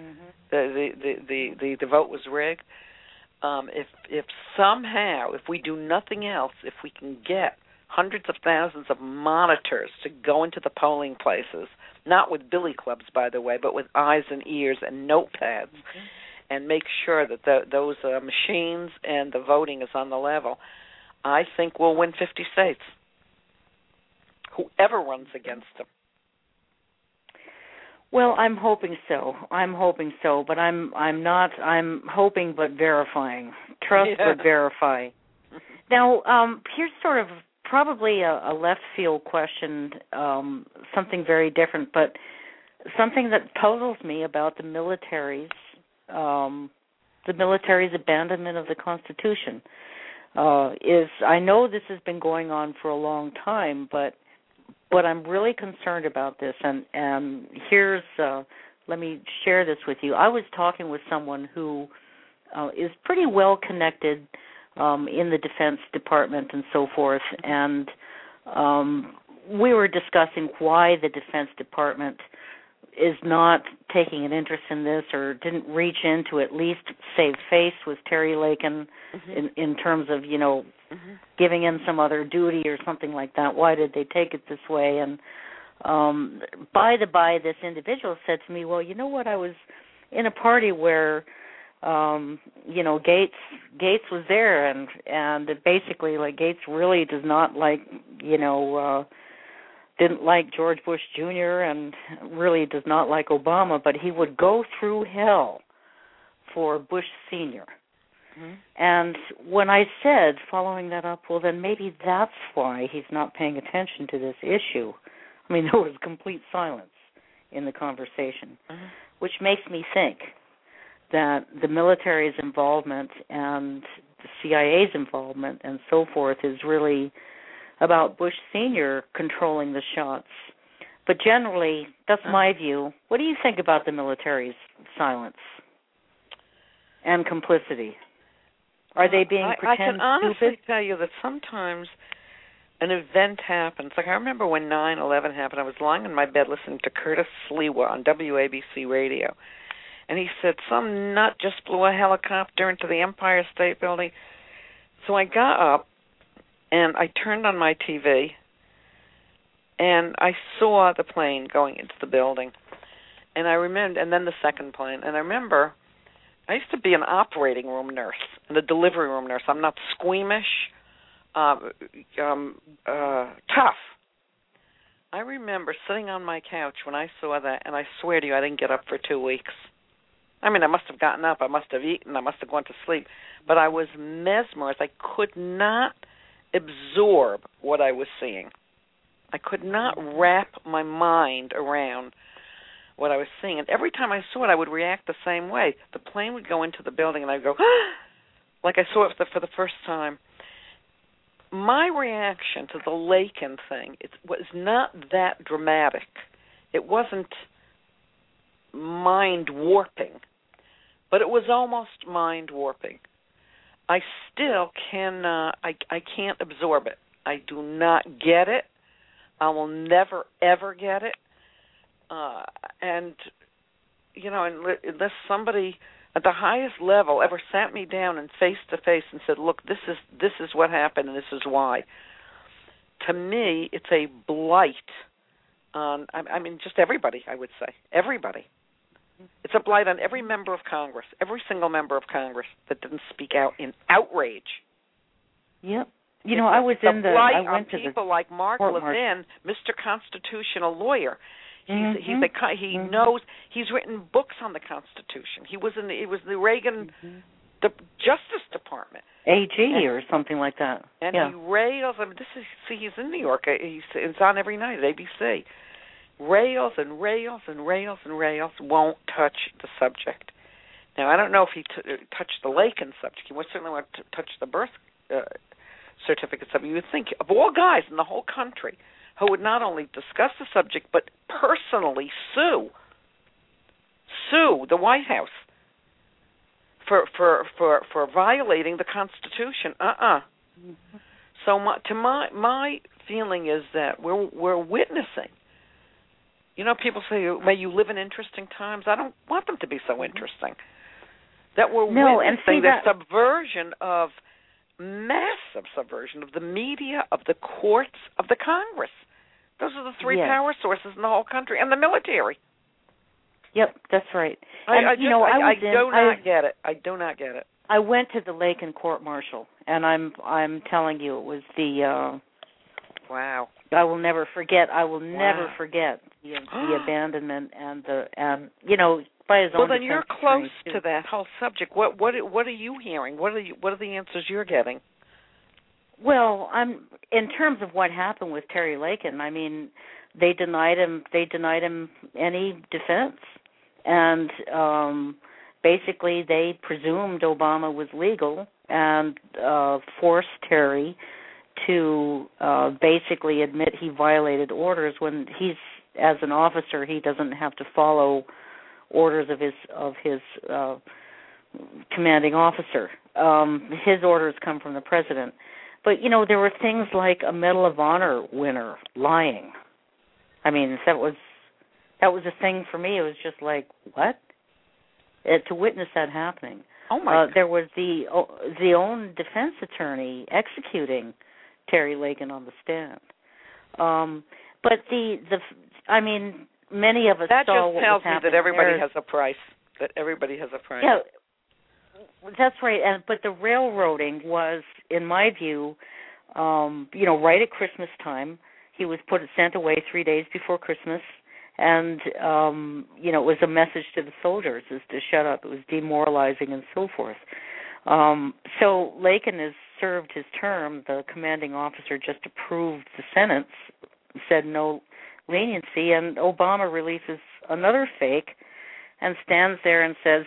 the vote was rigged? If somehow, if we do nothing else, if we can get hundreds of thousands of monitors to go into the polling places, not with billy clubs, by the way, but with eyes and ears and notepads, and make sure that those machines and the voting is on the level, I think we'll win 50 states. Whoever runs against them. Well, I'm hoping so. But I'm not. I'm hoping but verifying. Trust but verify. Now, here's sort of probably a left field question, something very different, but something that puzzles me about the military's abandonment of the Constitution is, I know this has been going on for a long time, but But I'm really concerned about this, and here's let me share this with you. I was talking with someone who is pretty well connected in the Defense Department and so forth, and we were discussing why the Defense Department is not taking an interest in this or didn't reach in to at least save face with Terry Lakin in terms of, giving him some other duty or something like that. Why did they take it this way? And by the by, this individual said to me, well, you know what, I was in a party where Gates was there, and basically, like, Gates really does not like, didn't like George Bush Jr. and really does not like Obama, but he would go through hell for Bush Sr. Mm-hmm. And when I said, following that up, well, then maybe that's why he's not paying attention to this issue. I mean, there was complete silence in the conversation, which makes me think that the military's involvement and the CIA's involvement and so forth is really about Bush Sr. controlling the shots. But generally, that's my view. What do you think about the military's silence and complicity? Are they being I can honestly tell you that sometimes an event happens. Like, I remember when 9/11 happened, I was lying in my bed listening to Curtis Sliwa on WABC radio. And he said, some nut just blew a helicopter into the Empire State Building. So I got up, and I turned on my TV, and I saw the plane going into the building. And I remember, and then the second plane. And I remember, I used to be an operating room nurse and a delivery room nurse. I'm not squeamish, tough. I remember sitting on my couch when I saw that, and I swear to you, I didn't get up for 2 weeks. I mean, I must have gotten up, I must have eaten, I must have gone to sleep, but I was mesmerized. I could not absorb what I was seeing. I could not wrap my mind around what I was seeing. And every time I saw it, I would react the same way. The plane would go into the building, and I'd go, like I saw it for the first time. My reaction to the Lakin thing, it was not that dramatic. It wasn't mind-warping, but it was almost mind-warping. I still cannot, I can't absorb it. I do not get it. I will never, ever get it. And, unless somebody at the highest level ever sat me down and face-to-face and said, look, this is what happened and this is why. To me, it's a blight on, just everybody, I would say. Everybody. It's a blight on every member of Congress, every single member of Congress that didn't speak out in outrage. Yep. I was in the. I went to people like Mark Levin, Mr. Constitutional Lawyer. He knows. He's written books on the Constitution. It was the Reagan, the Justice Department, AG or something like that. And he rails. He's in New York. It's on every night at ABC. Rails and rails and rails and rails, won't touch the subject. Now, I don't know if he touched the Lakin subject. He certainly won't touch the birth certificate subject. You would think of all guys in the whole country who would not only discuss the subject but personally sue the White House for violating the Constitution. So my feeling is that we're witnessing. People say, may you live in interesting times. I don't want them to be so interesting. That we're witnessing the subversion of, massive subversion of the media, of the courts, of the Congress. Those are the three power sources in the whole country, and the military. Yep, that's right. I do not get it. I do not get it. I went to the Lakin court-martial, and I'm telling you, it was the wow. I will never forget. Never forget the abandonment and by his own. Well, then you're close to that whole subject. What are you hearing? What are the answers you're getting? Well, in terms of what happened with Terry Lakin. I mean, they denied him any defense, and basically they presumed Obama was legal and forced Terry to basically admit he violated orders when he's, as an officer, he doesn't have to follow orders of his commanding officer. His orders come from the president. But, there were things like a Medal of Honor winner lying. I mean, that was a thing for me. It was just like, what? To witness that happening. Oh, my God. There was the own defense attorney executing Terry Lakin on the stand. But many of us that saw what was happening. That just tells me that everybody there. has a price. That everybody has a price. Yeah, that's right. But the railroading was, in my view, right at Christmas time. He was sent away 3 days before Christmas, and it was a message to the soldiers is to shut up. It was demoralizing and so forth. So Lakin has served his term. The commanding officer just approved the sentence, said no leniency, and Obama releases another fake and stands there and says,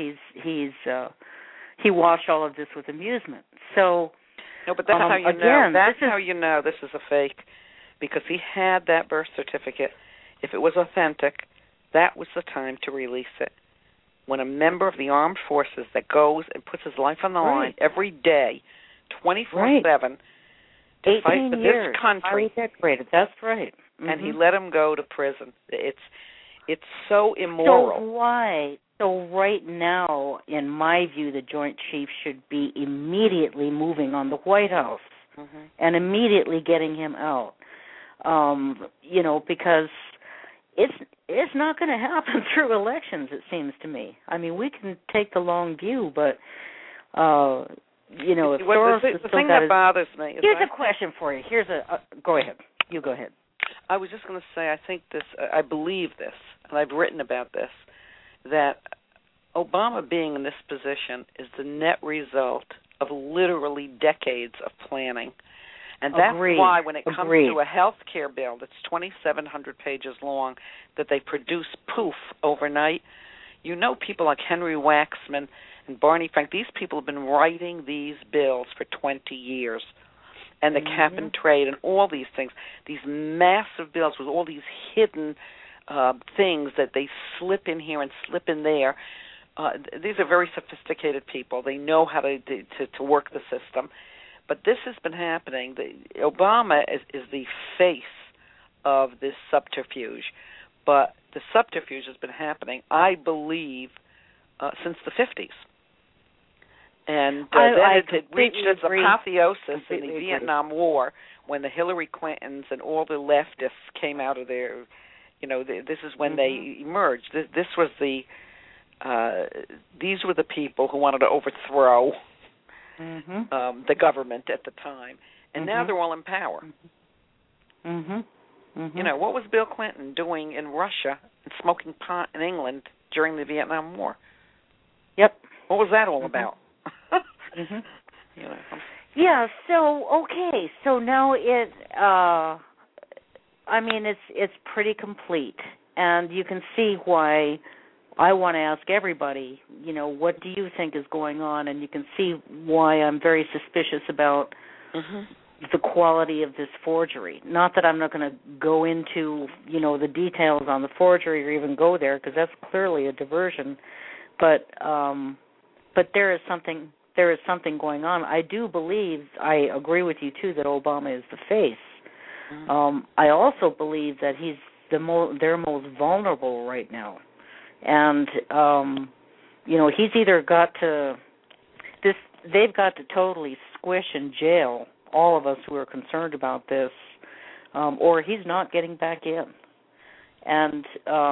he watched all of this with amusement. So no, but that's how you know. That's how you know this is a fake, because he had that birth certificate. If it was authentic, that was the time to release it. When a member of the armed forces that goes and puts his life on the line every day, 24/7, to fight for this country, decorated. That's right. Mm-hmm. And he let him go to prison. It's so immoral. So why? So right now, in my view, the Joint Chiefs should be immediately moving on the White House and immediately getting him out. Because it's not going to happen through elections, it seems to me. I mean, we can take the long view, but if the thing that bothers me is here's a question for you. Go ahead. You go ahead. I was just going to say, I believe this, and I've written about this, that Obama being in this position is the net result of literally decades of planning. And that's why when it comes to a health care bill that's 2,700 pages long that they produce poof overnight, people like Henry Waxman and Barney Frank, these people have been writing these bills for 20 years. And the cap and trade and all these things, these massive bills with all these hidden things that they slip in here and slip in there. These are very sophisticated people. They know how to work the system. But this has been happening. Obama is the face of this subterfuge. But the subterfuge has been happening, I believe, since the 50s. And then it reached its apotheosis in the Vietnam War when the Hillary Clintons and all the leftists came out of their, this is when they emerged. This was these were the people who wanted to overthrow the government at the time, and now they're all in power. What was Bill Clinton doing in Russia and smoking pot in England during the Vietnam War? Yep. What was that all about? Yeah. So now it's pretty complete, and you can see why I want to ask everybody, what do you think is going on? And you can see why I'm very suspicious about the quality of this forgery. Not that I'm not going to go into, the details on the forgery or even go there, because that's clearly a diversion. But there is something going on. I do believe, I agree with you too, that Obama is the face. I also believe that he's they're most vulnerable right now. And, he's either they've got to totally squish and jail all of us who are concerned about this, or he's not getting back in. And,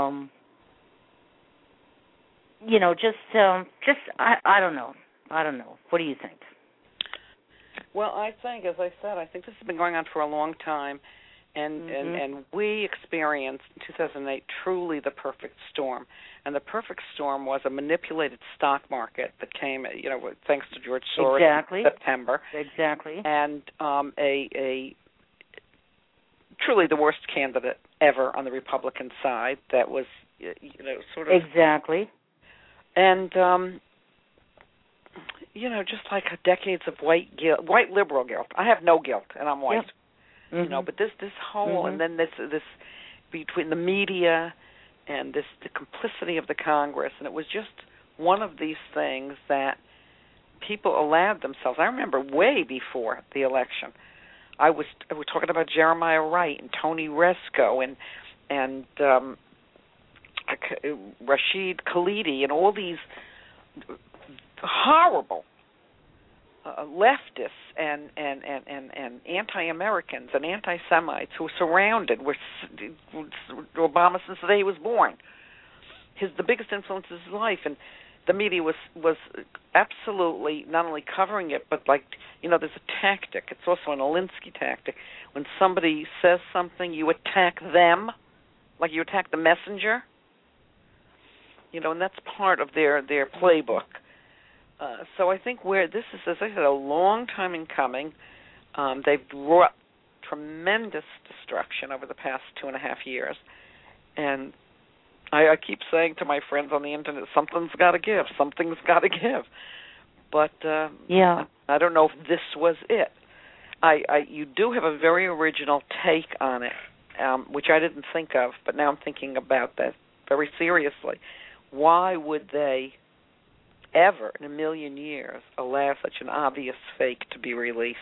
I don't know. What do you think? Well, I think, as I said, this has been going on for a long time. And we experienced in 2008 truly the perfect storm. And the perfect storm was a manipulated stock market that came, thanks to George Soros in September. Exactly. And a truly the worst candidate ever on the Republican side that was, sort of... Exactly. And, just like decades of white guilt, white liberal guilt. I have no guilt, and I'm white. Yep. But this whole, and then this between the media and the complicity of the Congress, and it was just one of these things that people allowed themselves. I remember way before the election, I was talking about Jeremiah Wright and Tony Resco and Rashid Khalidi and all these horrible leftists and anti-Americans and anti-Semites who were surrounded with Obama since the day he was born. The biggest influence is his life, and the media was absolutely not only covering it, but there's a tactic. It's also an Alinsky tactic. When somebody says something, you attack them, like you attack the messenger. And that's part of their playbook. So I think where this is, as I said, a long time in coming. They've brought tremendous destruction over the past 2.5 years, and I keep saying to my friends on the internet, something's got to give. Something's got to give. But I don't know if this was it. You do have a very original take on it, which I didn't think of, but now I'm thinking about that very seriously. Why would they ever in a million years allow such an obvious fake to be released?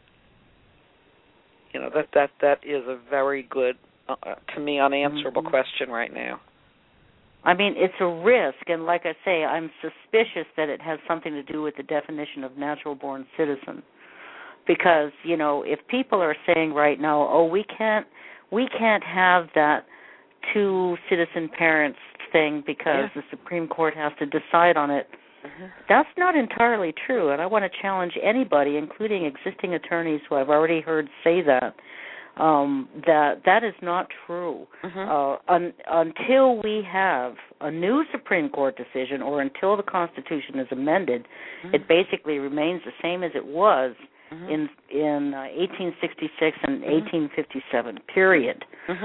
That is a very good, to me, unanswerable question right now. I mean, it's a risk, and like I say, I'm suspicious that it has something to do with the definition of natural-born citizen. Because, if people are saying right now, we can't have that two-citizen parents thing because the Supreme Court has to decide on it, that's not entirely true, and I want to challenge anybody, including existing attorneys who I've already heard say that is not true. Until we have a new Supreme Court decision or until the Constitution is amended, it basically remains the same as it was in 1866 and 1857, period.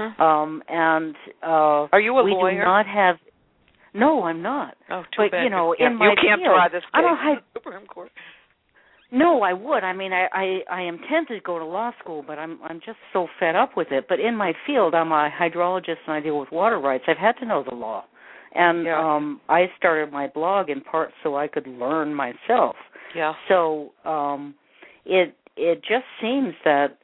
Are you a lawyer? We do not have... No, I'm not. Oh, too bad. In my you can't field, try this case in the Supreme Court. No, I would. I mean, I am tempted to go to law school, but I'm just so fed up with it. But in my field, I'm a hydrologist and I deal with water rights. I've had to know the law, and I started my blog in part so I could learn myself. Yeah. So it just seems that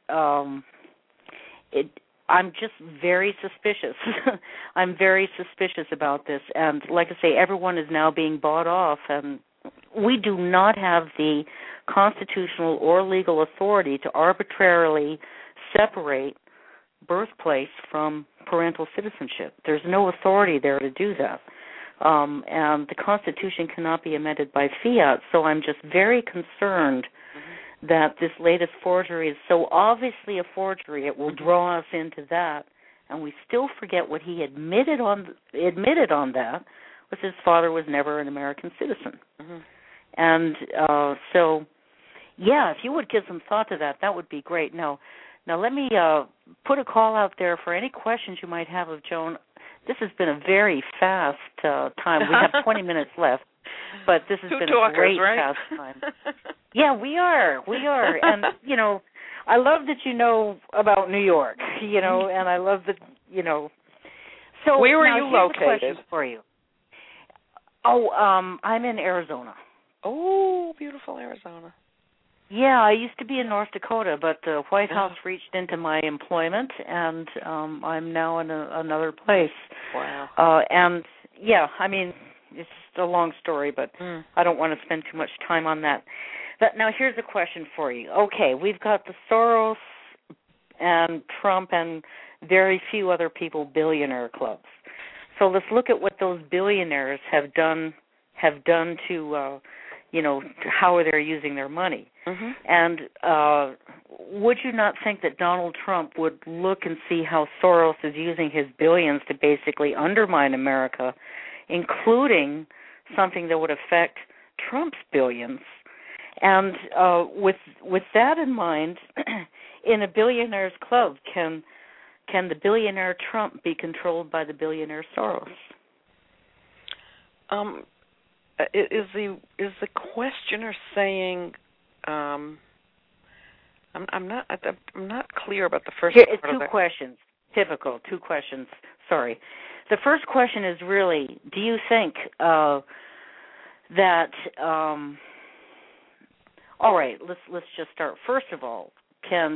I'm just very suspicious. I'm very suspicious about this. And like I say, everyone is now being bought off, and we do not have the constitutional or legal authority to arbitrarily separate birthplace from parental citizenship. There's no authority there to do that. And the Constitution cannot be amended by fiat, so I'm just very concerned that this latest forgery is so obviously a forgery, it will draw us into that, and we still forget what he admitted on that, was his father was never an American citizen. And so, if you would give some thought to that, that would be great. Now let me put a call out there for any questions you might have of Joan. This has been a very fast time. We have 20 minutes left. But this has been a great pastime. Yeah, we are. And, I love that you know about New York, and I love that, So where are you located? Question for you. I'm in Arizona. Oh, beautiful Arizona. Yeah, I used to be in North Dakota, but the White House reached into my employment, and I'm now in another place. Wow. And, I mean, it's a long story, but I don't want to spend too much time on that. But now here's a question for you. Okay, we've got the Soros and Trump and very few other people billionaire clubs. So let's look at what those billionaires have done to, how they're using their money. And would you not think that Donald Trump would look and see how Soros is using his billions to basically undermine America, including something that would affect Trump's billions? And with that in mind, in a billionaires club, can the billionaire Trump be controlled by the billionaire Soros? is the questioner saying? I'm not clear about the first Here, part two of that. questions. Typical, two questions. Sorry. The first question is really, do you think that all right, let's just start. First of all, can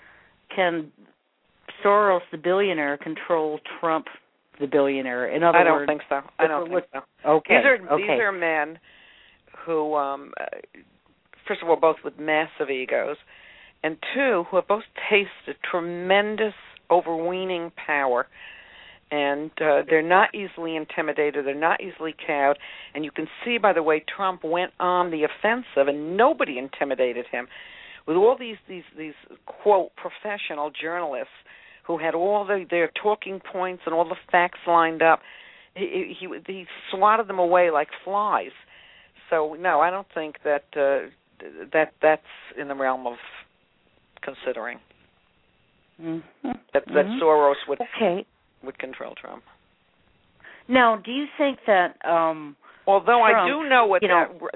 Soros the billionaire control Trump the billionaire? In other I don't words, think so. I don't think so. Okay. These are men who, first of all, both with massive egos, and two, who have both tasted tremendous overweening power, and they're not easily intimidated, they're not easily cowed, and you can see by the way Trump went on the offensive, and nobody intimidated him. With all these quote professional journalists who had all their talking points and all the facts lined up, he swatted them away like flies. So no, I don't think that's in the realm of considering. Mm-hmm. That Soros would control Trump. Now, do you think that although Trump, I do know what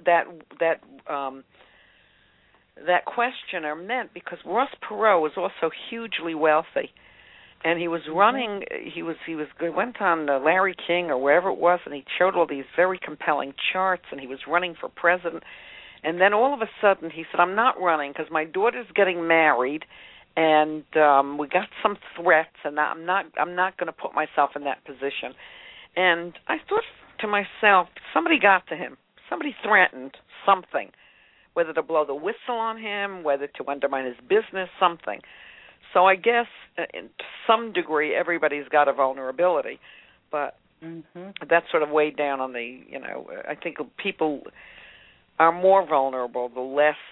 that questioner meant, because Ross Perot was also hugely wealthy, and he was running. He went on Larry King or wherever it was, and he showed all these very compelling charts, and he was running for president. And then all of a sudden, he said, "I'm not running because my daughter's getting married, and we got some threats, and I'm not going to put myself in that position." And I thought to myself, somebody got to him. Somebody threatened something, whether to blow the whistle on him, whether to undermine his business, something. So I guess, to some degree, everybody's got a vulnerability, but that's sort of way down on the. I think people are more vulnerable the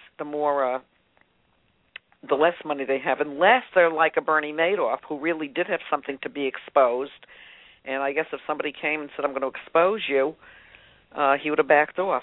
less money they have, unless they're like a Bernie Madoff, who really did have something to be exposed. And I guess if somebody came and said, "I'm going to expose you," he would have backed off.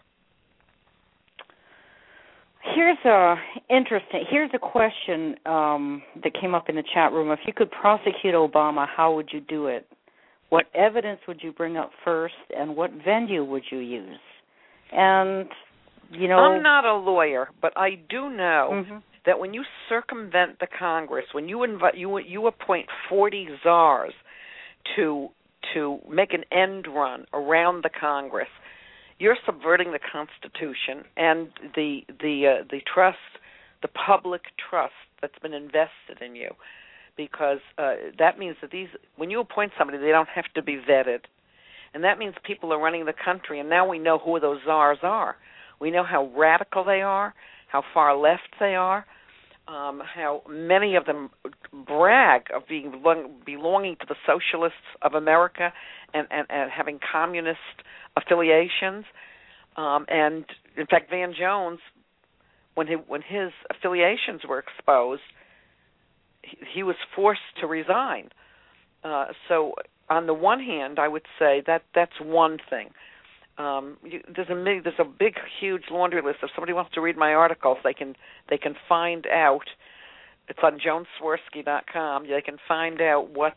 Here's a question that came up in the chat room. If you could prosecute Obama, how would you do it? What evidence would you bring up first, and what venue would you use? And I'm not a lawyer, but I do know that when you circumvent the Congress, when you appoint 40 czars to make an end run around the Congress, you're subverting the Constitution and the trust, the public trust that's been invested in you, because that means that when you appoint somebody, they don't have to be vetted, and that means people are running the country. And now we know who those czars are. We know how radical they are, how far left they are, how many of them brag of belonging to the socialists of America and having communist affiliations. And in fact, Van Jones, when his affiliations were exposed, he was forced to resign. So on the one hand, I would say that's one thing. There's a big, huge laundry list. If somebody wants to read my articles, they can find out. It's on JoanSwirsky.com. They can find out what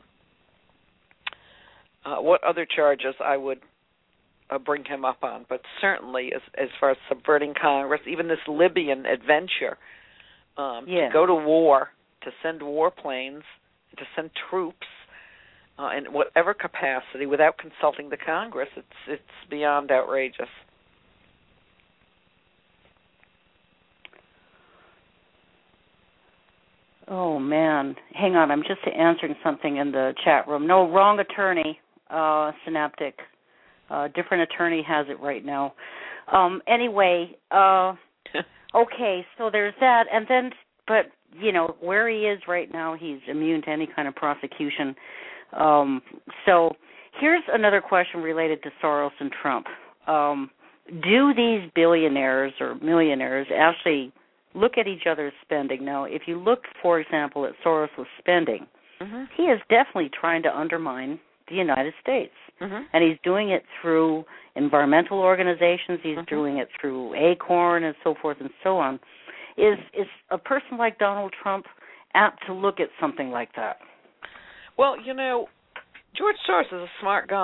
other charges I would bring him up on. But certainly, as far as subverting Congress, even this Libyan adventure, to go to war, to send warplanes, to send troops, in whatever capacity, without consulting the Congress, it's beyond outrageous. Oh, man. Hang on. I'm just answering something in the chat room. No, wrong attorney, Synaptic. Different attorney has it right now. Anyway, okay, so there's that. And then, but, where he is right now, he's immune to any kind of prosecution. So here's another question related to Soros and Trump. Do these billionaires or millionaires actually look at each other's spending? Now, if you look, for example, at Soros' spending, he is definitely trying to undermine the United States. And he's doing it through environmental organizations. He's doing it through ACORN and so forth and so on. Is a person like Donald Trump apt to look at something like that? Well, George Soros is a smart guy.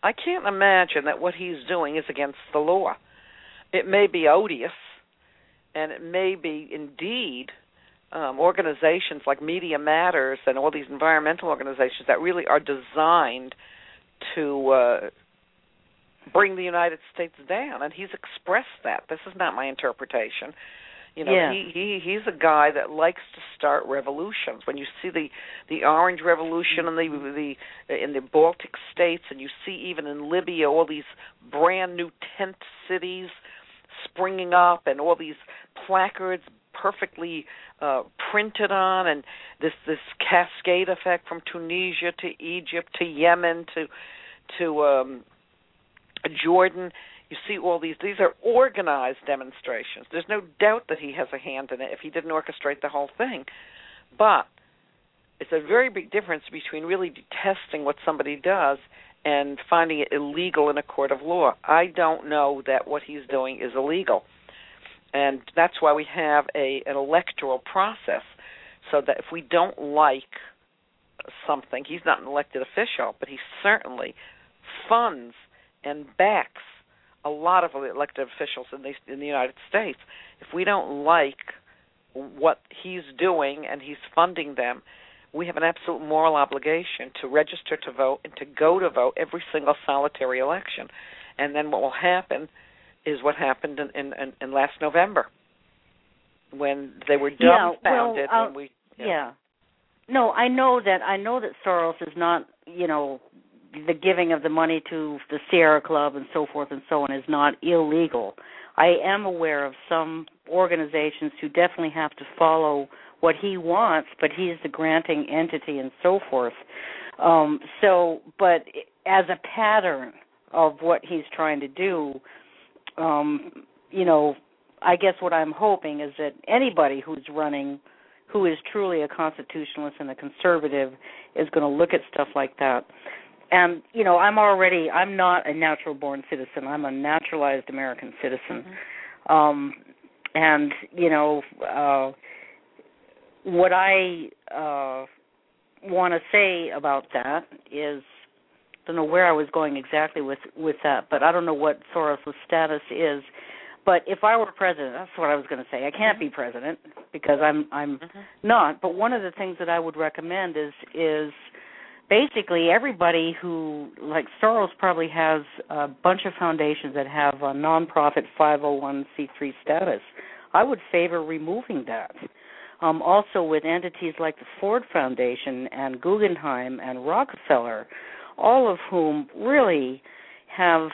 I can't imagine that what he's doing is against the law. It may be odious, and it may be indeed organizations like Media Matters and all these environmental organizations that really are designed to bring the United States down, and he's expressed that. This is not my interpretation. You know, he's a guy that likes to start revolutions. When you see the Orange Revolution in the Baltic states, and you see even in Libya all these brand new tent cities springing up, and all these placards perfectly printed on, and this cascade effect from Tunisia to Egypt to Yemen to Jordan. You see all these are organized demonstrations. There's no doubt that he has a hand in it if he didn't orchestrate the whole thing. But it's a very big difference between really detesting what somebody does and finding it illegal in a court of law. I don't know that what he's doing is illegal. And that's why we have an electoral process, so that if we don't like something, he's not an elected official, but he certainly funds and backs a lot of elected officials in the United States. If we don't like what he's doing and he's funding them, we have an absolute moral obligation to register to vote and to go to vote every single solitary election. And then what will happen is what happened in last November, when they were dumbfounded. No, I know that Soros is not, the giving of the money to the Sierra Club and so forth and so on is not illegal. I am aware of some organizations who definitely have to follow what he wants, but he's the granting entity and so forth. But as a pattern of what he's trying to do, I guess what I'm hoping is that anybody who's running, who is truly a constitutionalist and a conservative, is going to look at stuff like that. And, I'm not a natural-born citizen. I'm a naturalized American citizen. What I want to say about that is, I don't know where I was going exactly with that, but I don't know what Soros' status is. But if I were president, that's what I was going to say. I can't be president because I'm not. But one of the things that I would recommend is basically everybody who, like Soros probably has a bunch of foundations that have a nonprofit 501c3 status. I would favor removing that. Also with entities like the Ford Foundation and Guggenheim and Rockefeller, all of whom really have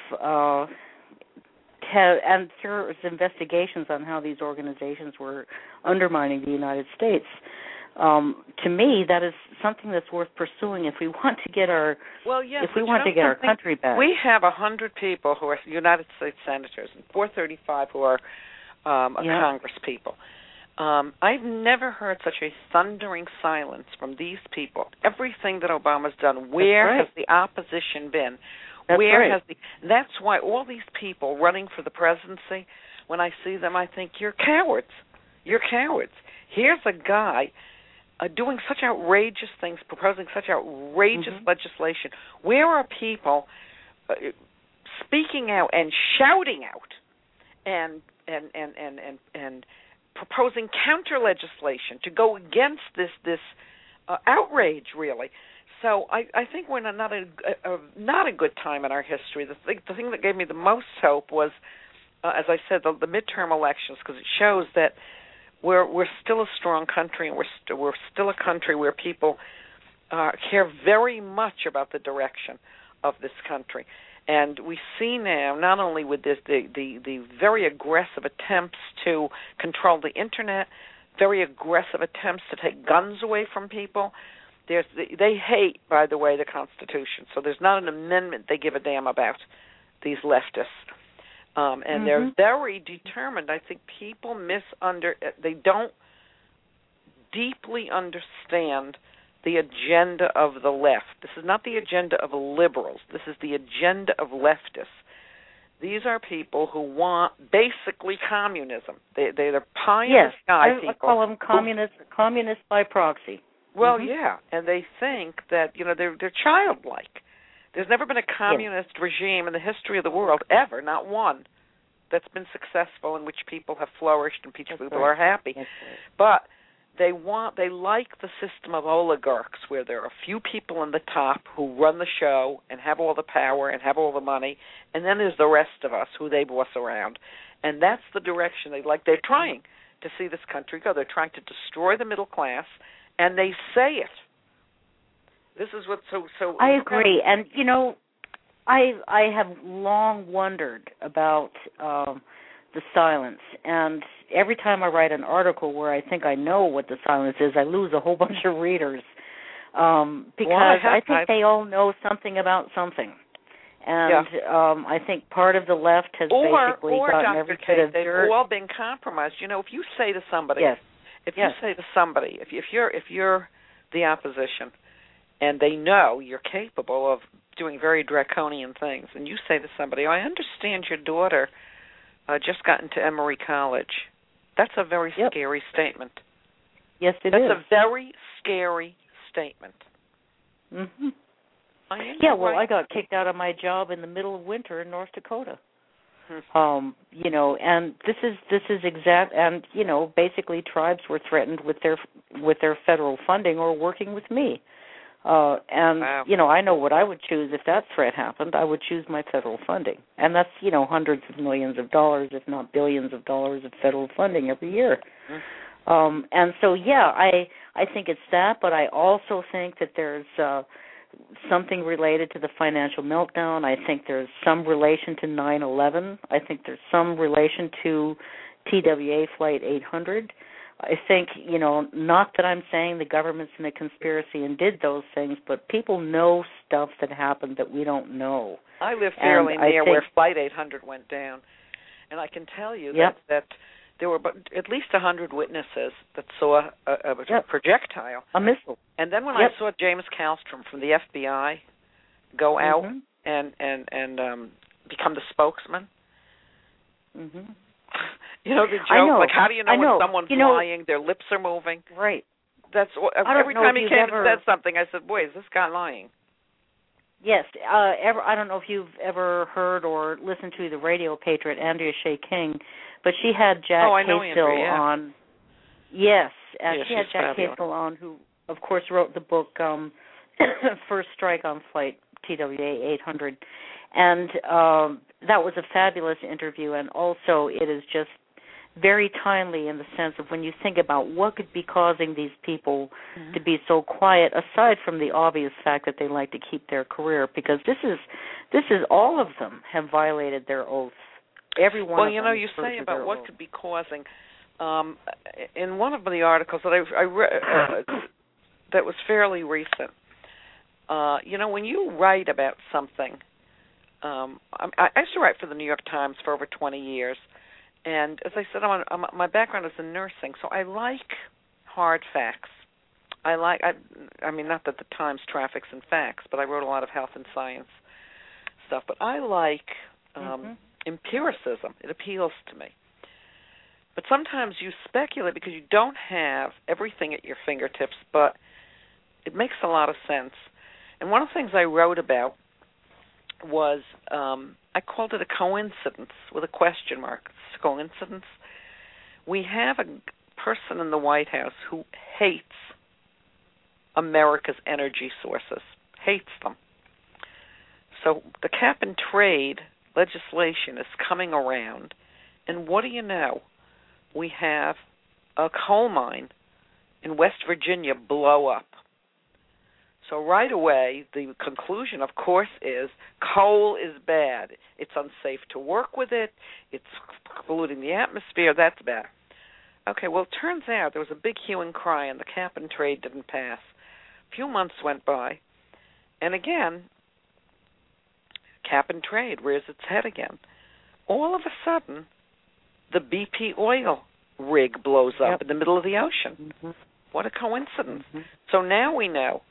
and there's investigations on how these organizations were undermining the United States. To me, that is something that's worth pursuing if we want to get our our country back. We have 100 people who are United States senators and 435 who are Congress people. I've never heard such a thundering silence from these people. Everything that Obama's done, where has the opposition been? That's why all these people running for the presidency, when I see them, I think, you're cowards. You're cowards. Here's a guy doing such outrageous things, proposing such outrageous legislation. Where are people speaking out and shouting out and proposing counter legislation to go against this outrage, really? So I think we're in not a good time in our history. The thing that gave me the most hope was, as I said, the midterm elections, because it shows that we're still a strong country, and we're still a country where people care very much about the direction of this country. And we see now, not only with this the very aggressive attempts to control the internet, very aggressive attempts to take guns away from people. They hate, by the way, the Constitution. So there's not an amendment they give a damn about, these leftists. And they're very determined. I think people they don't deeply understand the agenda of the left. This is not the agenda of liberals. This is the agenda of leftists. These are people who want basically communism. They're pie in the sky people. I call them communist by proxy. Well, yeah, and they think that they're childlike. There's never been a communist regime in the history of the world, ever, not one, that's been successful in which people have flourished and people are happy. But they like the system of oligarchs where there are a few people on the top who run the show and have all the power and have all the money, and then there's the rest of us who they boss around. And that's the direction they like. They're trying to see this country go. They're trying to destroy the middle class, and they say it. This is what so. I agree, and I have long wondered about the silence, and every time I write an article where I think I know what the silence is, I lose a whole bunch of readers because I think they all know something about something, and I think part of the left has basically gotten every bit of dirt. They've all been compromised. If you say to somebody, if you're the opposition, and they know you're capable of doing very draconian things, and you say to somebody, I understand your daughter just got into Emory College. That's a very scary statement. Yes, it is. That's a very scary statement. Mm-hmm. I got kicked out of my job in the middle of winter in North Dakota. And this is exact, and basically tribes were threatened with their federal funding or working with me. I know what I would choose if that threat happened. I would choose my federal funding. And that's, hundreds of millions of dollars, if not billions of dollars of federal funding every year. And so, I think it's that, but I also think that there's something related to the financial meltdown. I think there's some relation to 9/11. I think there's some relation to TWA Flight 800. I think, not that I'm saying the government's in a conspiracy and did those things, but people know stuff that happened that we don't know. I live fairly near where Flight 800 went down, and I can tell you that there were at least 100 witnesses that saw a projectile. A missile. And then when I saw James Kallstrom from the FBI go out and become the spokesman, the joke, like how do you know when someone's lying? Their lips are moving. Right. That's every time he came and said something, I said, "Boy, is this guy lying?" Yes. I don't know if you've ever heard or listened to the radio patriot Andrea Shea King, but she had Jack Casel on. Yes, she had Jack Casel on, who, of course, wrote the book First Strike on Flight TWA 800, and that was a fabulous interview, and also it is just very timely in the sense of when you think about what could be causing these people to be so quiet, aside from the obvious fact that they like to keep their career, because this is all of them have violated their oaths. Every one of them. Well, you say about what could be causing. In one of the articles that I read that was fairly recent, when you write about something, I used to write for the New York Times for over 20 years. And as I said, my background is in nursing, so I like hard facts. I mean, not that the Times traffics in facts, but I wrote a lot of health and science stuff. But I like empiricism. It appeals to me. But sometimes you speculate because you don't have everything at your fingertips, but it makes a lot of sense. And one of the things I wrote about was I called it a coincidence with a question mark. It's a coincidence. We have a person in the White House who hates America's energy sources, hates them. So the cap and trade legislation is coming around, and what do you know? We have a coal mine in West Virginia blow up. So right away, the conclusion, of course, is coal is bad. It's unsafe to work with it. It's polluting the atmosphere. That's bad. Okay, well, it turns out there was a big hue and cry, and the cap and trade didn't pass. A few months went by, and again, cap and trade rears its head again. All of a sudden, the BP oil rig blows up in the middle of the ocean. What a coincidence. So now we know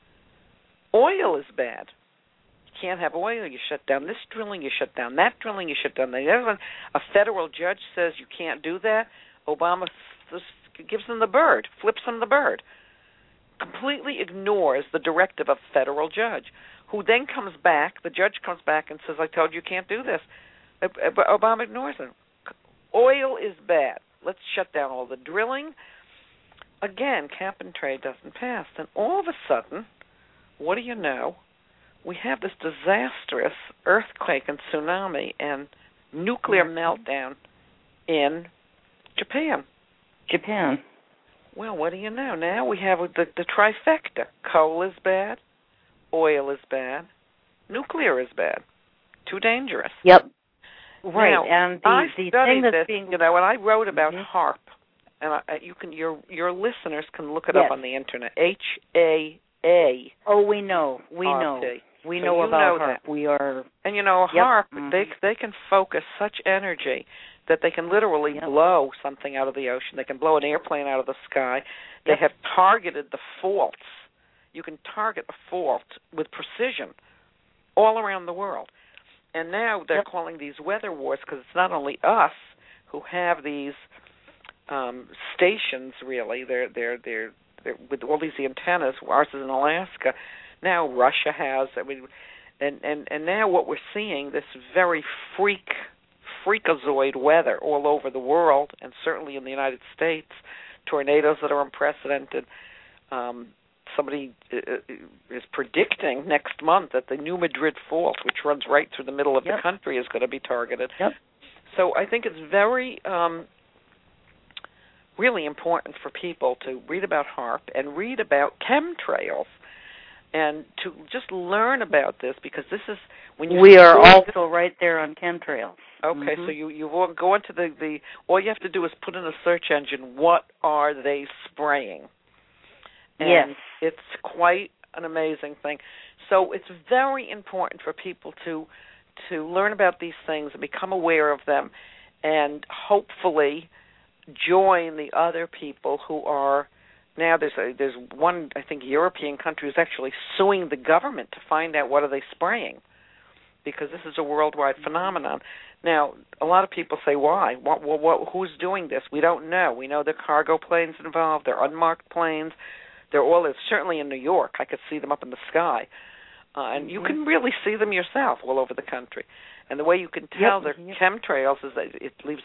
oil is bad. You can't have oil. You shut down this drilling. You shut down that drilling. You shut down the other one. A federal judge says you can't do that. Obama gives them the bird, flips them the bird, completely ignores the directive of a federal judge who then comes back, the judge comes back and says, I told you can't do this. But Obama ignores him. Oil is bad. Let's shut down all the drilling. Again, cap and trade doesn't pass. Then all of a sudden, what do you know? We have this disastrous earthquake and tsunami and nuclear meltdown in Japan. Japan. Well, what do you know? Now we have the trifecta. Coal is bad. Oil is bad. Nuclear is bad. Too dangerous. Yep. Right. Now, and I the studied thing that's this, being, when I wrote about HAARP, and your listeners can look it up on the internet. HAA. Oh, we know. We know. We know about HAARP. We are. And HAARP, they can focus such energy that they can literally blow something out of the ocean. They can blow an airplane out of the sky. They have targeted the faults. You can target a fault with precision all around the world. And now they're calling these weather wars because it's not only us who have these stations. Really, they're with all these antennas. Ours is in Alaska. Now Russia has. I mean, and now what we're seeing, this very freakazoid weather all over the world, and certainly in the United States, tornadoes that are unprecedented. Somebody is predicting next month that the New Madrid Fault, which runs right through the middle of the country, is going to be targeted. So I think it's very, really important for people to read about HAARP and read about chemtrails and to just learn about this, because this is when you... We are also right there on chemtrails. Okay, so you will go into the all you have to do is put in a search engine, what are they spraying? And it's quite an amazing thing. So it's very important for people to learn about these things and become aware of them, and hopefully join the other people who are now. There's one, I think, European country who's actually suing the government to find out what are they spraying, because this is a worldwide phenomenon. Now, a lot of people say, why? Who's doing this? We don't know. We know there are cargo planes involved. There are unmarked planes. They're all, certainly in New York. I could see them up in the sky. And you can really see them yourself all over the country. And the way you can tell they're chemtrails is that it leaves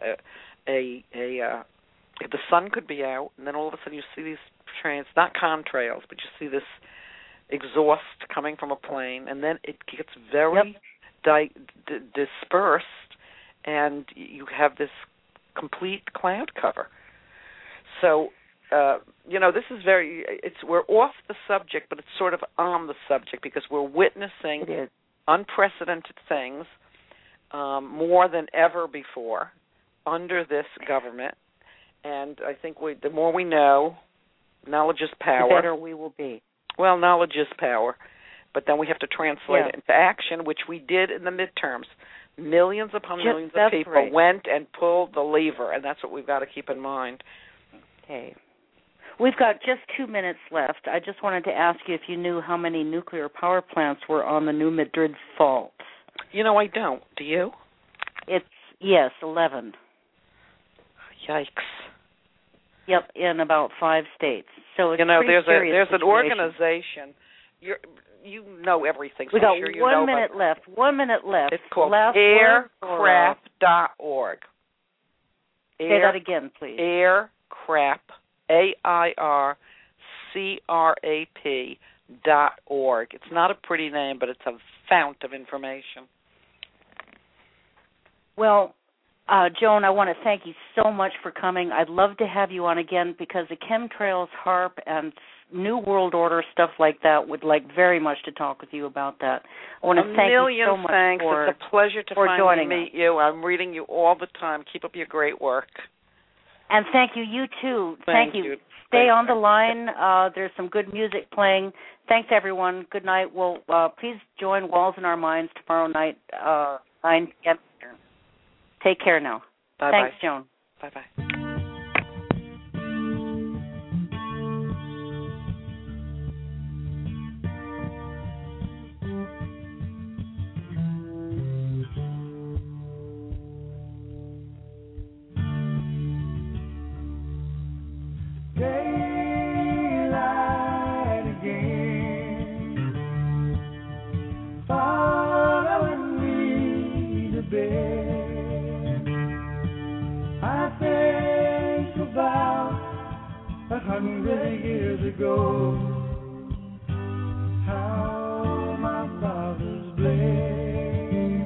the sun could be out, and then all of a sudden you see these trains, not contrails, but you see this exhaust coming from a plane, and then it gets very dispersed, and you have this complete cloud cover. So, this is we're off the subject, but it's sort of on the subject, because we're witnessing unprecedented things more than ever before under this government. And I think the more we know, knowledge is power. The better we will be. Well, knowledge is power, but then we have to translate it into action, which we did in the midterms. Millions upon millions of people went and pulled the lever, and that's what we've got to keep in mind. Okay. We've got just 2 minutes left. I just wanted to ask you if you knew how many nuclear power plants were on the New Madrid Fault. I don't. Do you? It's 11. Yikes. Yep, in about 5 states. So it's there's an organization. You know everything. So we got I'm sure 1 minute left. 1 minute left. It's called aircrap.org. Say that again, please. Aircrap, AIRCRAP.org. It's not a pretty name, but it's a fount of information. Well, Joan, I want to thank you so much for coming. I'd love to have you on again, because the chemtrails, HAARP, and New World Order, stuff like that, would like very much to talk with you about that. I want to thank you so much for It's a pleasure to finally meet us. you. I'm reading you all the time. Keep up your great work. And thank you. You too. Thank you. Stay on the line. There's some good music playing. Thanks, everyone. Good night. Well, please join Walls in Our Minds tomorrow night, 9 p.m. Take care now. Bye-bye. Thanks, Joan. Bye-bye. Daylight again. 100 years ago. How my fathers bled.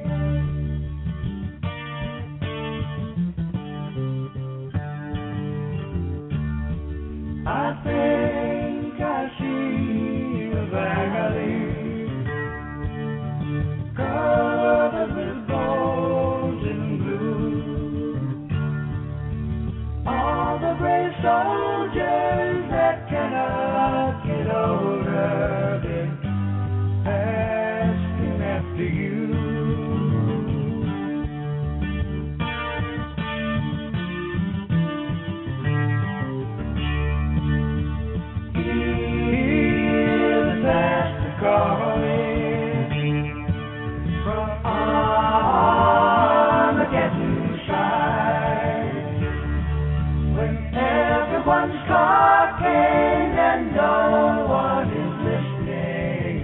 I think I see a valley covered with bones and blue. All the brave soldiers that cannot get older, they're asking after you. Hear the pastor calling from Armageddon side, when everyone's talking and no one is listening.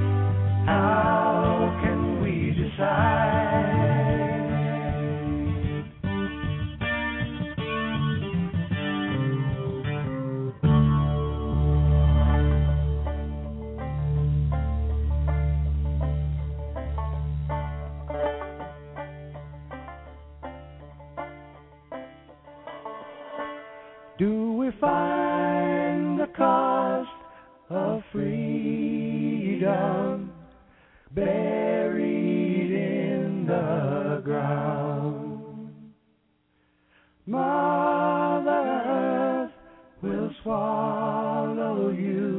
How can we decide? Do we find the cost of freedom buried in the ground? Mother Earth will swallow you